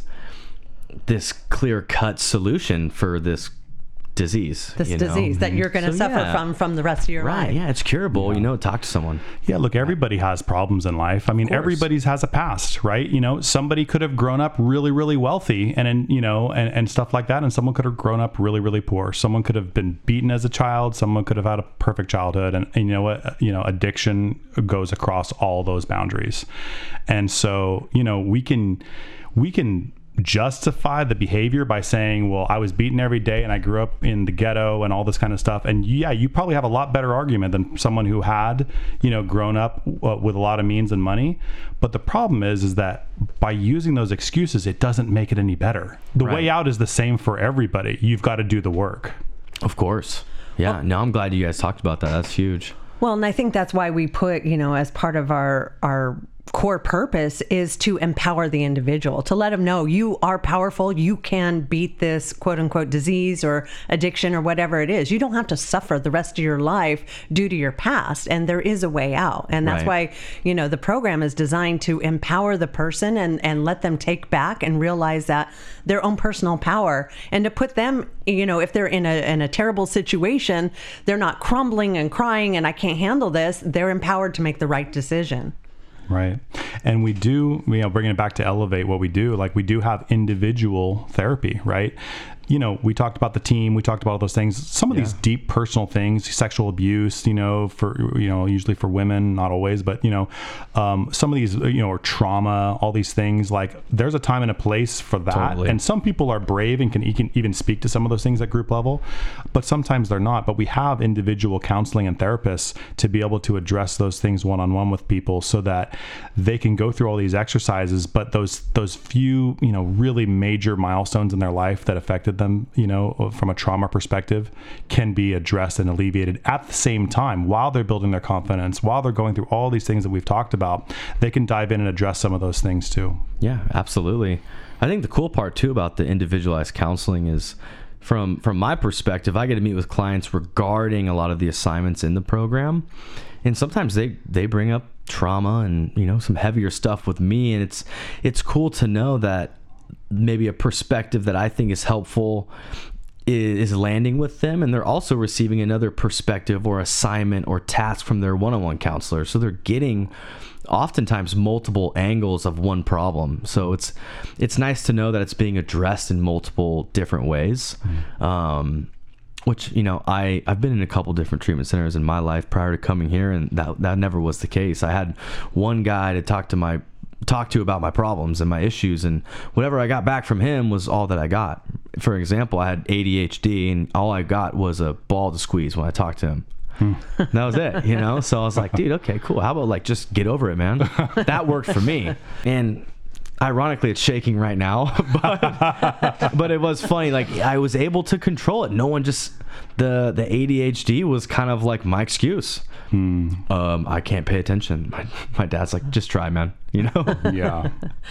this clear cut solution for this disease. This you know? disease that you're going to So, suffer yeah. from from the rest of your Right. life. Yeah, it's curable. You know, talk to someone. Yeah, look, everybody has problems in life. I mean, course. everybody's has a past, right? You know, somebody could have grown up really, really wealthy and, and you know, and, and stuff like that. And someone could have grown up really, really poor. Someone could have been beaten as a child. Someone could have had a perfect childhood. And, and you know what? You know, addiction goes across all those boundaries. And so, you know, we can, we can, justify the behavior by saying, well, I was beaten every day and I grew up in the ghetto and all this kind of stuff. And yeah, you probably have a lot better argument than someone who had, you know, grown up uh, with a lot of means and money. But the problem is, is that by using those excuses, it doesn't make it any better. The Right. way out is the same for everybody. You've got to do the work. Of course. Yeah. No, I'm glad you guys talked about that. That's huge. Well, and I think that's why we put, you know, as part of our our core purpose is to empower the individual, to let them know you are powerful. You can beat this quote unquote disease or addiction or whatever it is. You don't have to suffer the rest of your life due to your past. And there is a way out. And that's Right. why, you know, the program is designed to empower the person and, and let them take back and realize that their own personal power, and to put them, you know, if they're in a, in a terrible situation, they're not crumbling and crying and I can't handle this. They're empowered to make the right decision. Right. And we do, you know, bringing it back to Elevate, what we do, like we do have individual therapy, right? You know, we talked about the team, we talked about all those things, some of Yeah. these deep personal things, sexual abuse, you know, for, you know, usually for women, not always, but, you know, um, some of these, you know, or trauma, all these things, like there's a time and a place for that. Totally. And some people are brave and can, can even speak to some of those things at group level, but sometimes they're not. But we have individual counseling and therapists to be able to address those things one-on-one with people so that they can go through all these exercises, but those, those few, you know, really major milestones in their life that affected them, you know, from a trauma perspective, can be addressed and alleviated at the same time while they're building their confidence, while they're going through all these things that we've talked about. They can dive in and address some of those things too. Yeah, absolutely. I think the cool part too about the individualized counseling is from from my perspective, I get to meet with clients regarding a lot of the assignments in the program. And sometimes they, they bring up trauma and, you know, some heavier stuff with me. And it's it's cool to know that maybe a perspective that I think is helpful is, is landing with them, and they're also receiving another perspective or assignment or task from their one-on-one counselor. So they're getting oftentimes multiple angles of one problem. So it's it's nice to know that it's being addressed in multiple different ways. Mm-hmm. Um, which, you know, I, I've been in a couple different treatment centers in my life prior to coming here, and that that never was the case. I had one guy to talk to my talk to about my problems and my issues, and whatever I got back from him was all that I got. for example, I had A D H D and all I got was a ball to squeeze when I talked to him. Hmm. That was it, you know? So I was like, dude, okay, cool. How about like just get over it, man? That worked for me. And ironically, it's shaking right now, but, but it was funny. Like I was able to control it. No one just, the, the A D H D was kind of like my excuse. Hmm. Um, I can't pay attention. My, my dad's like, just try, man. You know? Yeah.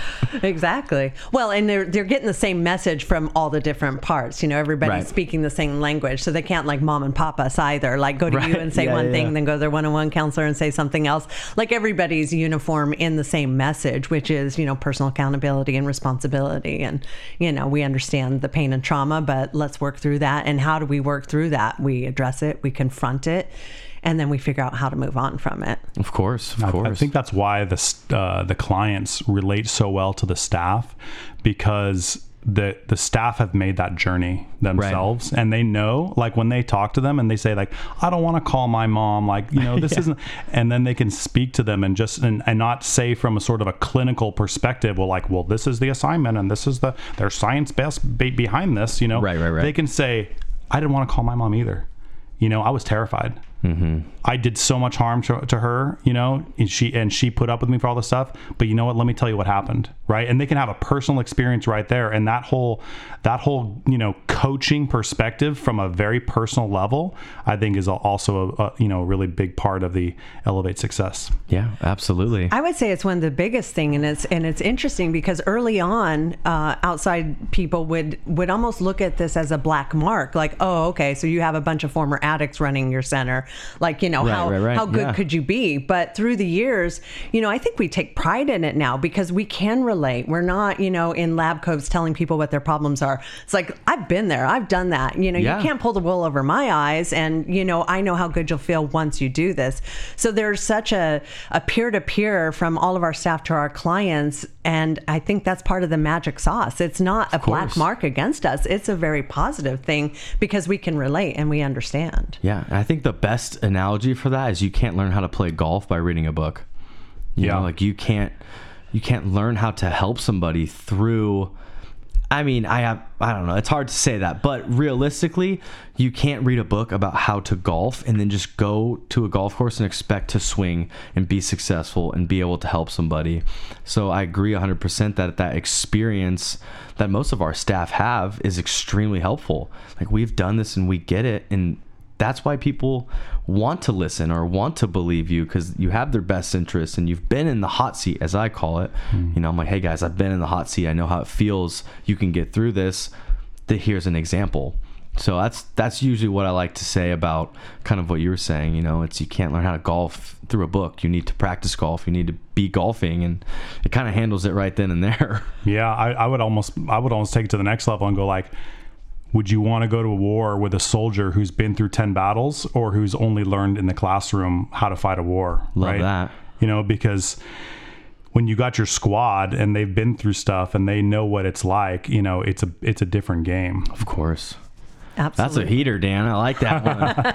Exactly. Well, and they're they're getting the same message from all the different parts. You know, everybody's Right. speaking the same language, so they can't like mom and pop us either. Like go to Right. you and say Yeah, one yeah, thing, yeah. then go to their one-on-one counselor and say something else. Like everybody's uniform in the same message, which is, you know, personal accountability and responsibility. And, you know, we understand the pain and trauma, but let's work through that. And how do we work through that? We address it, we confront it, and then we figure out how to move on from it. Of course, of I, course. I think that's why the st- uh, the clients relate so well to the staff, because the the staff have made that journey themselves, right. And they know, like when they talk to them and they say like, I don't want to call my mom, like, you know, this yeah. isn't, and then they can speak to them and just and, and not say from a sort of a clinical perspective, well, like, well, this is the assignment and this is the there's science best be- behind this, you know, right, right, right. They can say, I didn't want to call my mom either. You know, I was terrified. Mm-hmm. I did so much harm to, to her, you know, and she and she put up with me for all this stuff. But you know what? Let me tell you what happened, right? And they can have a personal experience right there. And that whole, that whole, you know, coaching perspective from a very personal level, I think is also a, a you know really big part of the Elevate success. Yeah, absolutely. I would say it's one of the biggest thing, and it's and it's interesting because early on, uh, outside people would would almost look at this as a black mark, like, oh, okay, so you have a bunch of former addicts running your center, like, you know, right, how right, right. how good yeah. could you be? But through the years, you know, I think we take pride in it now because we can relate. We're not, you know, in lab coats telling people what their problems are. It's like, I've been there, I've done that. You know, yeah. you can't pull the wool over my eyes, and you know, I know how good you'll feel once you do this. So there's such a a peer-to-peer from all of our staff to our clients, and I think that's part of the magic sauce. It's not a black mark against us. It's a very positive thing because we can relate and we understand. Yeah, and I think the best analogy for that is you can't learn how to play golf by reading a book. You yeah. know, like you can't you can't learn how to help somebody through. I mean, I have, I don't know, it's hard to say that, but realistically, you can't read a book about how to golf and then just go to a golf course and expect to swing and be successful and be able to help somebody. So I agree one hundred percent that that experience that most of our staff have is extremely helpful. Like, we've done this and we get it, and that's why people want to listen or want to believe you, because you have their best interests and you've been in the hot seat, as I call it. Mm. You know, I'm like, hey guys, I've been in the hot seat. I know how it feels. You can get through this. Here's an example. So that's that's usually what I like to say about kind of what you were saying. You know, it's you can't learn how to golf through a book. You need to practice golf. You need to be golfing, and it kind of handles it right then and there. Yeah, I, I would almost I would almost take it to the next level and go like, would you want to go to a war with a soldier who's been through ten battles or who's only learned in the classroom how to fight a war? Love right? that. You know, because when you got your squad and they've been through stuff and they know what it's like, you know, it's a it's a different game. Of course. Absolutely. That's a heater, Dan. I like that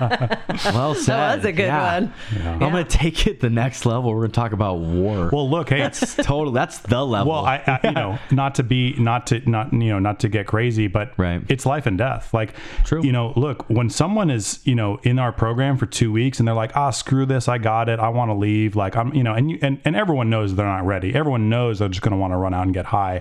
one. Well said. That was a good yeah. one. Yeah. I'm going to take it the next level. We're going to talk about war. Well, look, hey, That's total. That's the level. well, I, I you know, not to be, not to, not, you know, not to get crazy, but Right. it's life and death. Like, True. you know, look, when someone is, you know, in our program for two weeks and they're like, ah, screw this, I got it, I want to leave. Like, I'm, you know, and you, and, and everyone knows they're not ready. Everyone knows they're just going to want to run out and get high.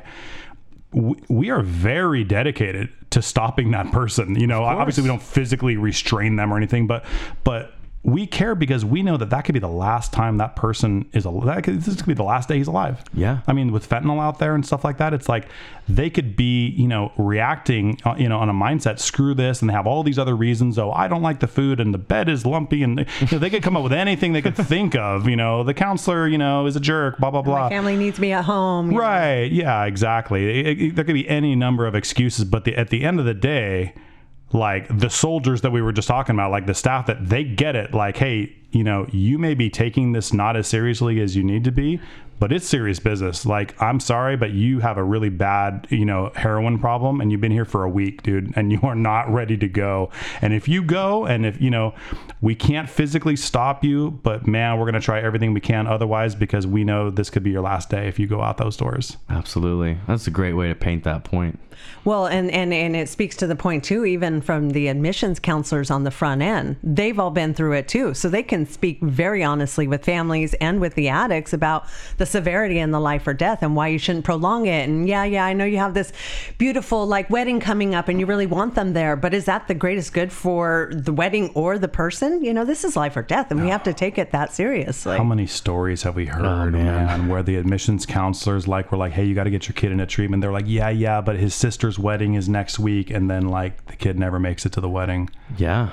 We, we are very dedicated to stopping that person. You know, obviously we don't physically restrain them or anything, but, but we care because we know that that could be the last time that person is alive. That could, this could be the last day he's alive. Yeah. I mean, with fentanyl out there and stuff like that, it's like they could be, you know, reacting, uh, you know, on a mindset, screw this, and they have all these other reasons. Oh, I don't like the food and the bed is lumpy, and you know, they could come up with anything they could think of. You know, the counselor, you know, is a jerk, blah, blah, blah. My family needs me at home. you know. Right. Yeah, exactly. It, it, there could be any number of excuses, but the, at the end of the day, like the soldiers that we were just talking about, like the staff, that they get it. Like, hey, you know, you may be taking this not as seriously as you need to be, but it's serious business. Like, I'm sorry, but you have a really bad, you know, heroin problem, and you've been here for a week, dude, and you are not ready to go. And if you go, and if, you know, we can't physically stop you, but man, we're going to try everything we can otherwise, because we know this could be your last day if you go out those doors. Absolutely. That's a great way to paint that point. Well, and, and, and it speaks to the point, too, even from the admissions counselors on the front end. They've all been through it, too. So they can speak very honestly with families and with the addicts about the severity and the life or death and why you shouldn't prolong it. And yeah, yeah, I know you have this beautiful like wedding coming up and you really want them there, but is that the greatest good for the wedding or the person? You know, this is life or death, and we have to take it that seriously. How many stories have we heard, Oh, man. man, where the admissions counselors like were like, hey, you got to get your kid into treatment. They're like, yeah, yeah, but his sister's wedding is next week, and then like the kid never makes it to the wedding. Yeah.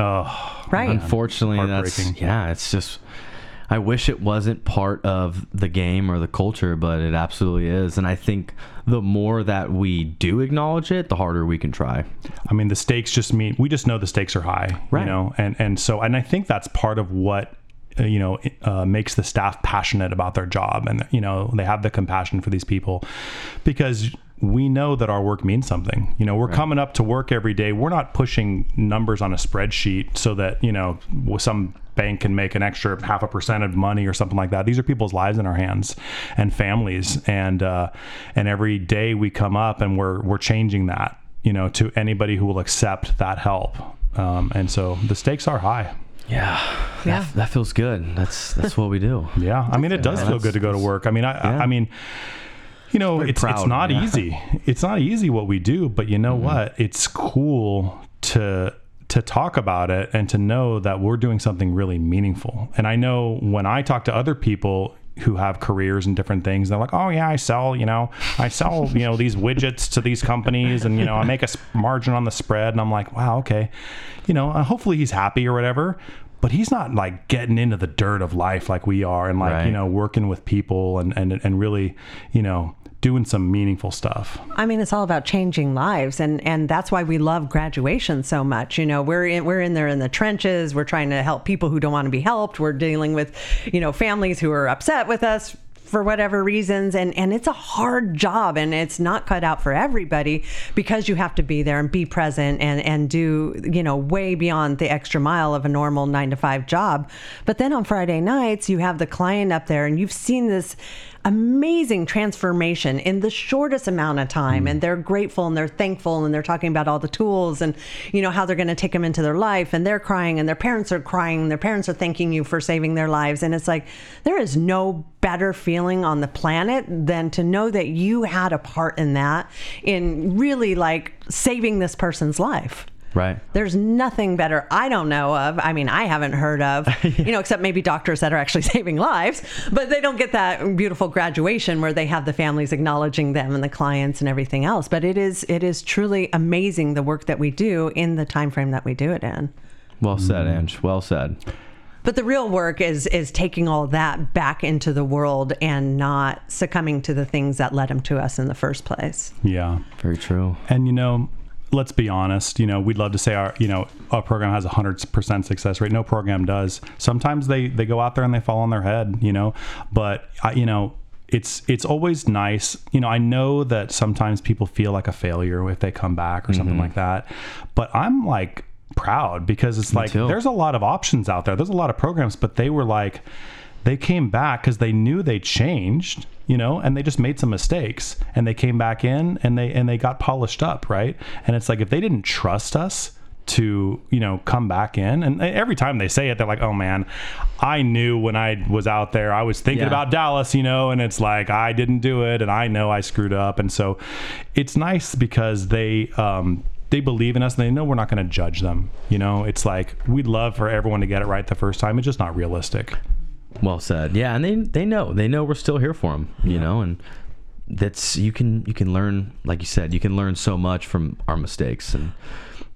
Oh, Right. Unfortunately, that's, Heartbreaking. yeah, it's just, I wish it wasn't part of the game or the culture, but it absolutely is. And I think the more that we do acknowledge it, the harder we can try. I mean, the stakes just mean, we just know the stakes are high, Right. you know, and, and so, and I think that's part of what, uh, you know, uh, makes the staff passionate about their job. And, you know, they have the compassion for these people because we know that our work means something. You know, we're Right. coming up to work every day. We're not pushing numbers on a spreadsheet so that, you know, some bank can make an extra half a percent of money or something like that. These are people's lives in our hands and families. And, uh, and every day we come up and we're, we're changing that, you know, to anybody who will accept that help. Um, and so the stakes are high. Yeah. Yeah. That, that feels good. That's, that's what we do. Yeah. I mean, it does Yeah, feel that's- good to go to work. I mean, I, Yeah. I mean, you know, Very it's, it's proud, not yeah. easy. It's not easy what we do, but you know Mm-hmm. what? It's cool to, to talk about it and to know that we're doing something really meaningful. And I know when I talk to other people who have careers and different things, they're like, oh yeah, I sell, you know, I sell, you know, these widgets to these companies, and, you know, I make a s- margin on the spread. And I'm like, wow, okay. You know, uh, hopefully he's happy or whatever, but he's not like getting into the dirt of life like we are, and like, Right. you know, working with people and, and, and really, you know, doing some meaningful stuff. I mean, it's all about changing lives, and and that's why we love graduation so much. You know, we're in, we're in there in the trenches. We're trying to help people who don't want to be helped. We're dealing with, you know, families who are upset with us for whatever reasons, and and it's a hard job, and it's not cut out for everybody, because you have to be there and be present and and do, you know, way beyond the extra mile of a normal nine to five job. But then on Friday nights, you have the client up there, and you've seen this amazing transformation in the shortest amount of time, and they're grateful and they're thankful, and they're talking about all the tools and, you know, how they're going to take them into their life, and they're crying and their parents are crying and their parents are thanking you for saving their lives. And it's like, there is no better feeling on the planet than to know that you had a part in that, in really like saving this person's life. Right. There's nothing better I don't know of. I mean, I haven't heard of, you know, except maybe doctors that are actually saving lives, but they don't get that beautiful graduation where they have the families acknowledging them and the clients and everything else. But it is it is truly amazing, the work that we do in the time frame that we do it in. Well said, Ange. Well said. But the real work is is taking all that back into the world and not succumbing to the things that led them to us in the first place. Yeah. Very true. And, you know, let's be honest, you know, we'd love to say our, you know, our program has a hundred percent success rate. No program does. Sometimes they, they go out there and they fall on their head, you know, but I, you know, it's, it's always nice. You know, I know that sometimes people feel like a failure if they come back or something Mm-hmm. like that, but I'm like proud because it's like, too. there's a lot of options out there. There's a lot of programs, but they were like, they came back because they knew they changed, you know, and they just made some mistakes, and they came back in and they and they got polished up, right? And it's like, if they didn't trust us to, you know, come back in, and every time they say it, they're like, oh man, I knew when I was out there, I was thinking Yeah. about Dallas, you know, and it's like, I didn't do it, and I know I screwed up. And so it's nice because they um they believe in us, and they know we're not going to judge them. You know, it's like, we'd love for everyone to get it right the first time. It's just not realistic. Well said. Yeah, and they they know they know we're still here for them, you know, and that's you can you can learn, like you said, you can learn so much from our mistakes, and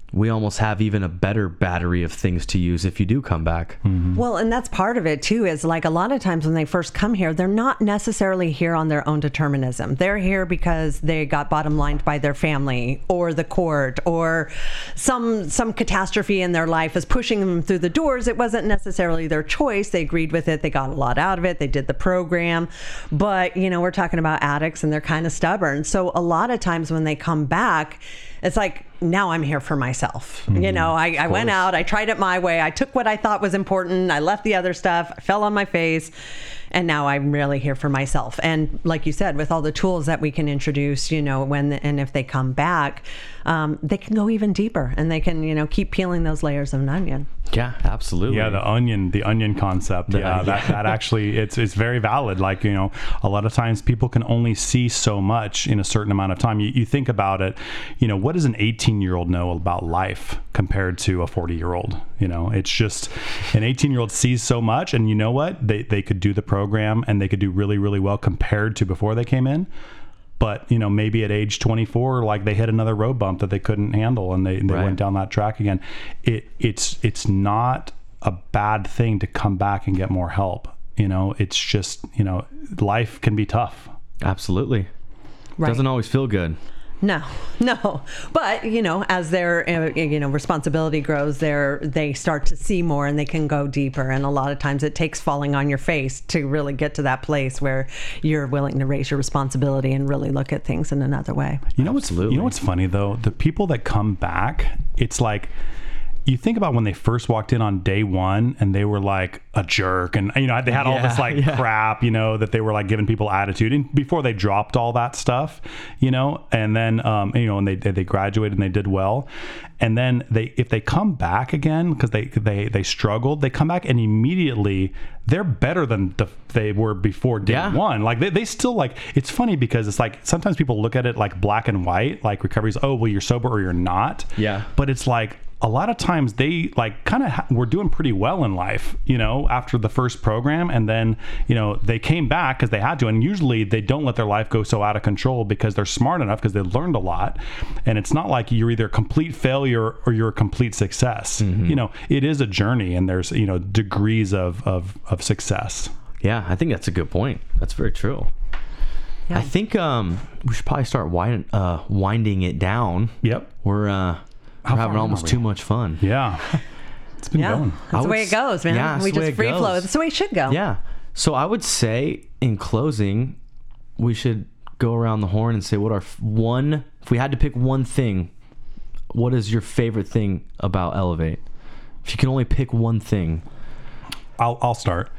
we almost have even a better battery of things to use if you do come back. Mm-hmm. Well, and that's part of it too, is like a lot of times when they first come here, they're not necessarily here on their own determinism. They're here because they got bottom lined by their family or the court or some some catastrophe in their life is pushing them through the doors. It wasn't necessarily their choice. They agreed with it. They got a lot out of it. They did the program. But, you know, we're talking about addicts and they're kind of stubborn. So a lot of times when they come back, it's like, now I'm here for myself. Mm-hmm. You know, I, I went out, I tried it my way. I took what I thought was important. I left the other stuff. I fell on my face. And now I'm really here for myself. And like you said, with all the tools that we can introduce, you know, when and if they come back, um, they can go even deeper and they can, you know, keep peeling those layers of an onion. Yeah, absolutely. Yeah, the onion, the onion concept. The, yeah, yeah, that, that actually, it's it's very valid. Like, you know, a lot of times people can only see so much in a certain amount of time. You, you think about it, you know, what does an eighteen-year-old know about life compared to a forty-year-old? You know, it's just an eighteen-year-old sees so much, and you know what? They they could do the program and they could do really, really well compared to before they came in. But, you know, maybe at age twenty-four, like they hit another road bump that they couldn't handle and they, they right. went down that track again. It it's it's not a bad thing to come back and get more help. You know, it's just, you know, life can be tough. Absolutely. Right. Doesn't always feel good. No, no. But, you know, as their, uh, you know, responsibility grows, they're, they start to see more and they can go deeper. And a lot of times it takes falling on your face to really get to that place where you're willing to raise your responsibility and really look at things in another way. You know what's, you know what's funny, though? The people that come back, it's like, you think about when they first walked in on day one and they were like a jerk and, you know, they had all yeah, this like yeah. crap, you know, that they were like giving people attitude and before they dropped all that stuff, you know, and then, um, you know, and they, they graduated and they did well. And then they, if they come back again, because they, they, they struggled, they come back and immediately they're better than the, they were before day yeah. one. Like they, they still like, it's funny because it's like, sometimes people look at it like black and white, like recovery's, oh, well, you're sober or you're not. Yeah. But it's like, a lot of times they like kind of ha- were doing pretty well in life, you know, after the first program. And then, you know, they came back because they had to. And usually they don't let their life go so out of control because they're smart enough because they learned a lot. And it's not like you're either a complete failure or you're a complete success. Mm-hmm. You know, it is a journey and there's, you know, degrees of, of, of success. Yeah, I think that's a good point. That's very true. Yeah. I think um, we should probably start wind, uh, winding it down. Yep. We're... Uh, We're having almost too much fun. Yeah. It's been yeah. going. That's the way it goes, man. Yeah, we just free flow. That's the way it should go. Yeah. So I would say in closing, we should go around the horn and say what our one, if we had to pick one thing, what is your favorite thing about Elevate? If you can only pick one thing. I'll, I'll start.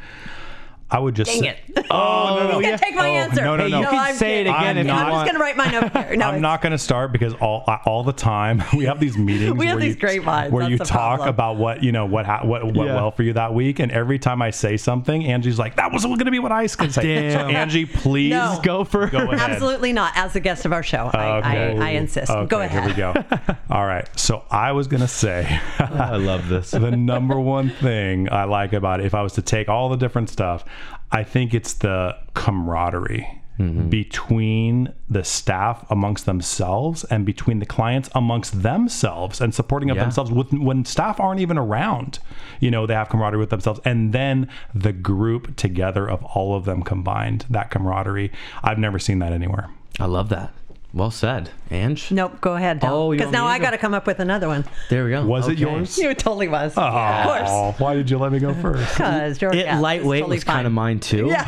I would just Dang say, it. Oh, no, no. You yeah. can't take my oh, answer. No, no, Hey, no. you No, can I'm say it kidding. again I'm if not- you I'm want. just going to write my note here. No, I'm it's- not going to start because all all the time we have these meetings. We have where these you, grapevines. where That's you the talk problem. about what you know what ha- what went Yeah. well for you that week, and every time I say something, Angie's like, "That was going to be what I was going to say." Damn. So Angie, please No. Go for go ahead. Absolutely not. As the guest of our show, I, Okay. I, I insist. Okay, Go ahead. Here we go. All right. So I was going to say. I love this. The number one thing I like about it, if I was to take all the different stuff, I think it's the camaraderie mm-hmm. between the staff amongst themselves and between the clients amongst themselves and supporting of Yeah. themselves with, when staff aren't even around. You know, they have camaraderie with themselves. And then the group together of all of them combined, that camaraderie. I've never seen that anywhere. I love that. Well said. Ange? Nope. Go ahead. Oh, you Because want now me to I go? got to come up with another one. There we go. Was it Okay. yours? You totally was. Oh, Of course. why did you let me go first? Because your It guess is lightweight totally was kind of fine. mine too. Yeah.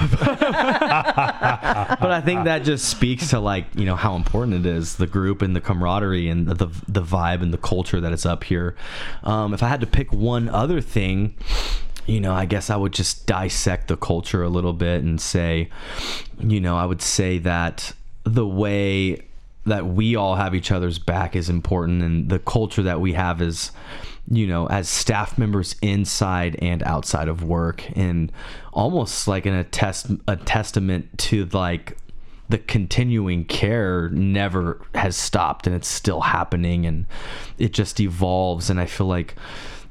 But I think that just speaks to like, you know, how important it is, the group and the camaraderie and the the vibe and the culture that is up here. Um, if I had to pick one other thing, you know, I guess I would just dissect the culture a little bit and say, you know, I would say that the way that we all have each other's back is important, and the culture that we have is, you know, as staff members inside and outside of work, and almost like an attest a testament to like the continuing care never has stopped and it's still happening and it just evolves. And I feel like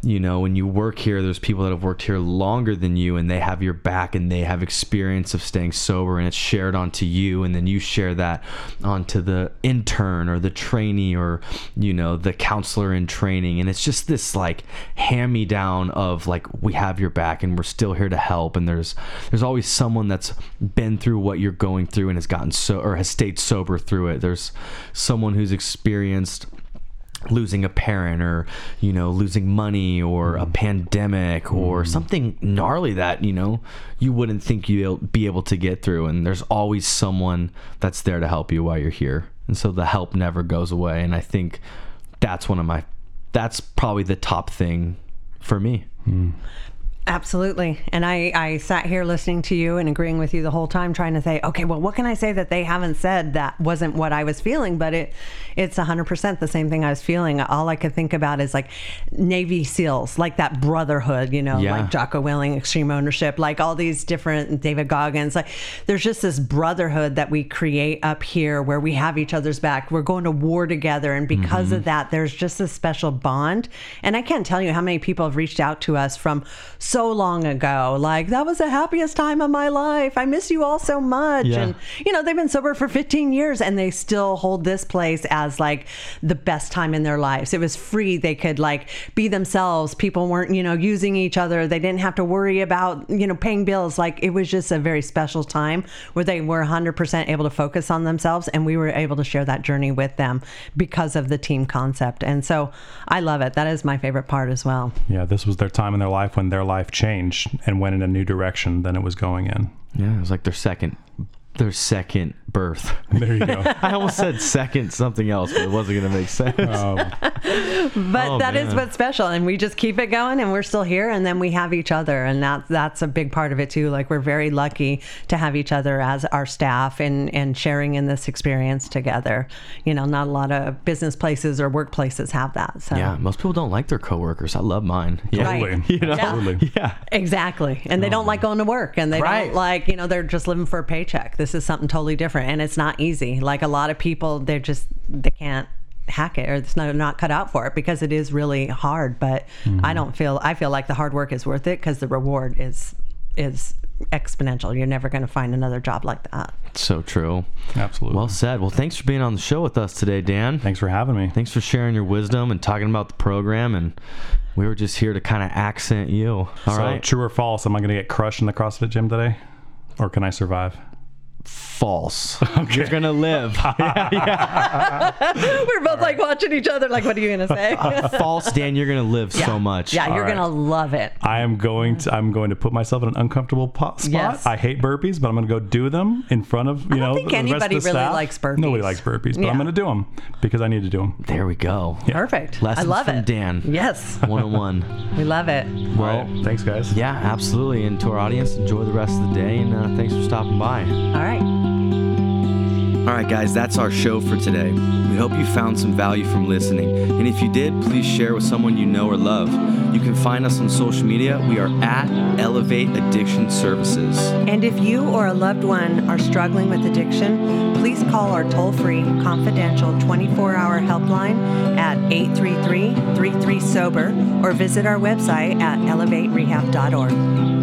you know, when you work here, there's people that have worked here longer than you, and they have your back, and they have experience of staying sober, and it's shared onto you, and then you share that onto the intern or the trainee or, you know, the counselor in training. And it's just this like hand-me-down of like, we have your back and we're still here to help. And there's there's always someone that's been through what you're going through and has gotten so or has stayed sober through it. There's someone who's experienced losing a parent, or, you know, losing money, or a pandemic, or something gnarly that, you know, you wouldn't think you'd be able to get through. And there's always someone that's there to help you while you're here. And so the help never goes away. And I think that's one of my, that's probably the top thing for me. Mm. Absolutely. And I, I sat here listening to you and agreeing with you the whole time, trying to say, okay, well, what can I say that they haven't said that wasn't what I was feeling? But it it's one hundred percent the same thing I was feeling. All I could think about is like Navy SEALs, like that brotherhood, you know, Yeah. like Jocko Willing, Extreme Ownership, like all these different, David Goggins. Like there's just this brotherhood that we create up here where we have each other's back. We're going to war together. And because mm-hmm. of that, there's just a special bond. And I can't tell you how many people have reached out to us from so long ago, like, that was the happiest time of my life. I miss you all so much. Yeah. And, you know, they've been sober for fifteen years and they still hold this place as like the best time in their lives. It was free. They could like be themselves. People weren't, you know, using each other. They didn't have to worry about, you know, paying bills. Like it was just a very special time where they were one hundred percent able to focus on themselves. And we were able to share that journey with them because of the team concept. And so I love it. That is my favorite part as well. Yeah, this was their time in their life when their life changed and went in a new direction than it was going in. Yeah, it was like their second their second birth. There you go. I almost said second something else, but it wasn't going to make sense. Um, but oh, that man. is what's special, and we just keep it going, and we're still here, and then we have each other, and that that's a big part of it too. Like we're very lucky to have each other as our staff and and sharing in this experience together. You know, not a lot of business places or workplaces have that. So Yeah, most people don't like their coworkers. I love mine. Yeah. Right. Totally. You know? Yeah. Totally. Yeah. Exactly. And they don't like going to work, and they Right. don't like, you know, they're just living for a paycheck. This is something totally different, and it's not easy. Like a lot of people, they're just, they can't hack it, or it's not, not cut out for it because it is really hard. But Mm-hmm. I don't feel, I feel like the hard work is worth it because the reward is, is exponential. You're never going to find another job like that. So true. Absolutely. Well said. Well, thanks for being on the show with us today, Dan. Thanks for having me. Thanks for sharing your wisdom and talking about the program. And we were just here to kind of accent you. All so, right. true or false? Am I going to get crushed in the CrossFit gym today, or can I survive? False. You're going to live. Yeah, yeah. We're both like watching each other like, what are you going to say? False, Dan. You're going to live Yeah. so much. Yeah, you're right. going to love it. I am going to. I'm going to put myself in an uncomfortable po- spot. Yes. I hate burpees, but I'm going to go do them in front of you I don't know think the, the rest anybody of the really staff. likes burpees. Nobody likes burpees, but Yeah. I'm going to do them because I need to do them. There we go. Perfect. Lessons I love from it. Dan. Yes. one oh one. We love it. Well, All right. Thanks, guys. yeah, absolutely. And to our audience, enjoy the rest of the day. And uh, thanks for stopping by. All right. All right, guys, that's our show for today. We hope you found some value from listening. And if you did, please share with someone you know or love. You can find us on social media. We are at Elevate Addiction Services. And if you or a loved one are struggling with addiction, please call our toll-free, confidential twenty-four hour helpline at eight three three, three three, SOBER or visit our website at elevate rehab dot org.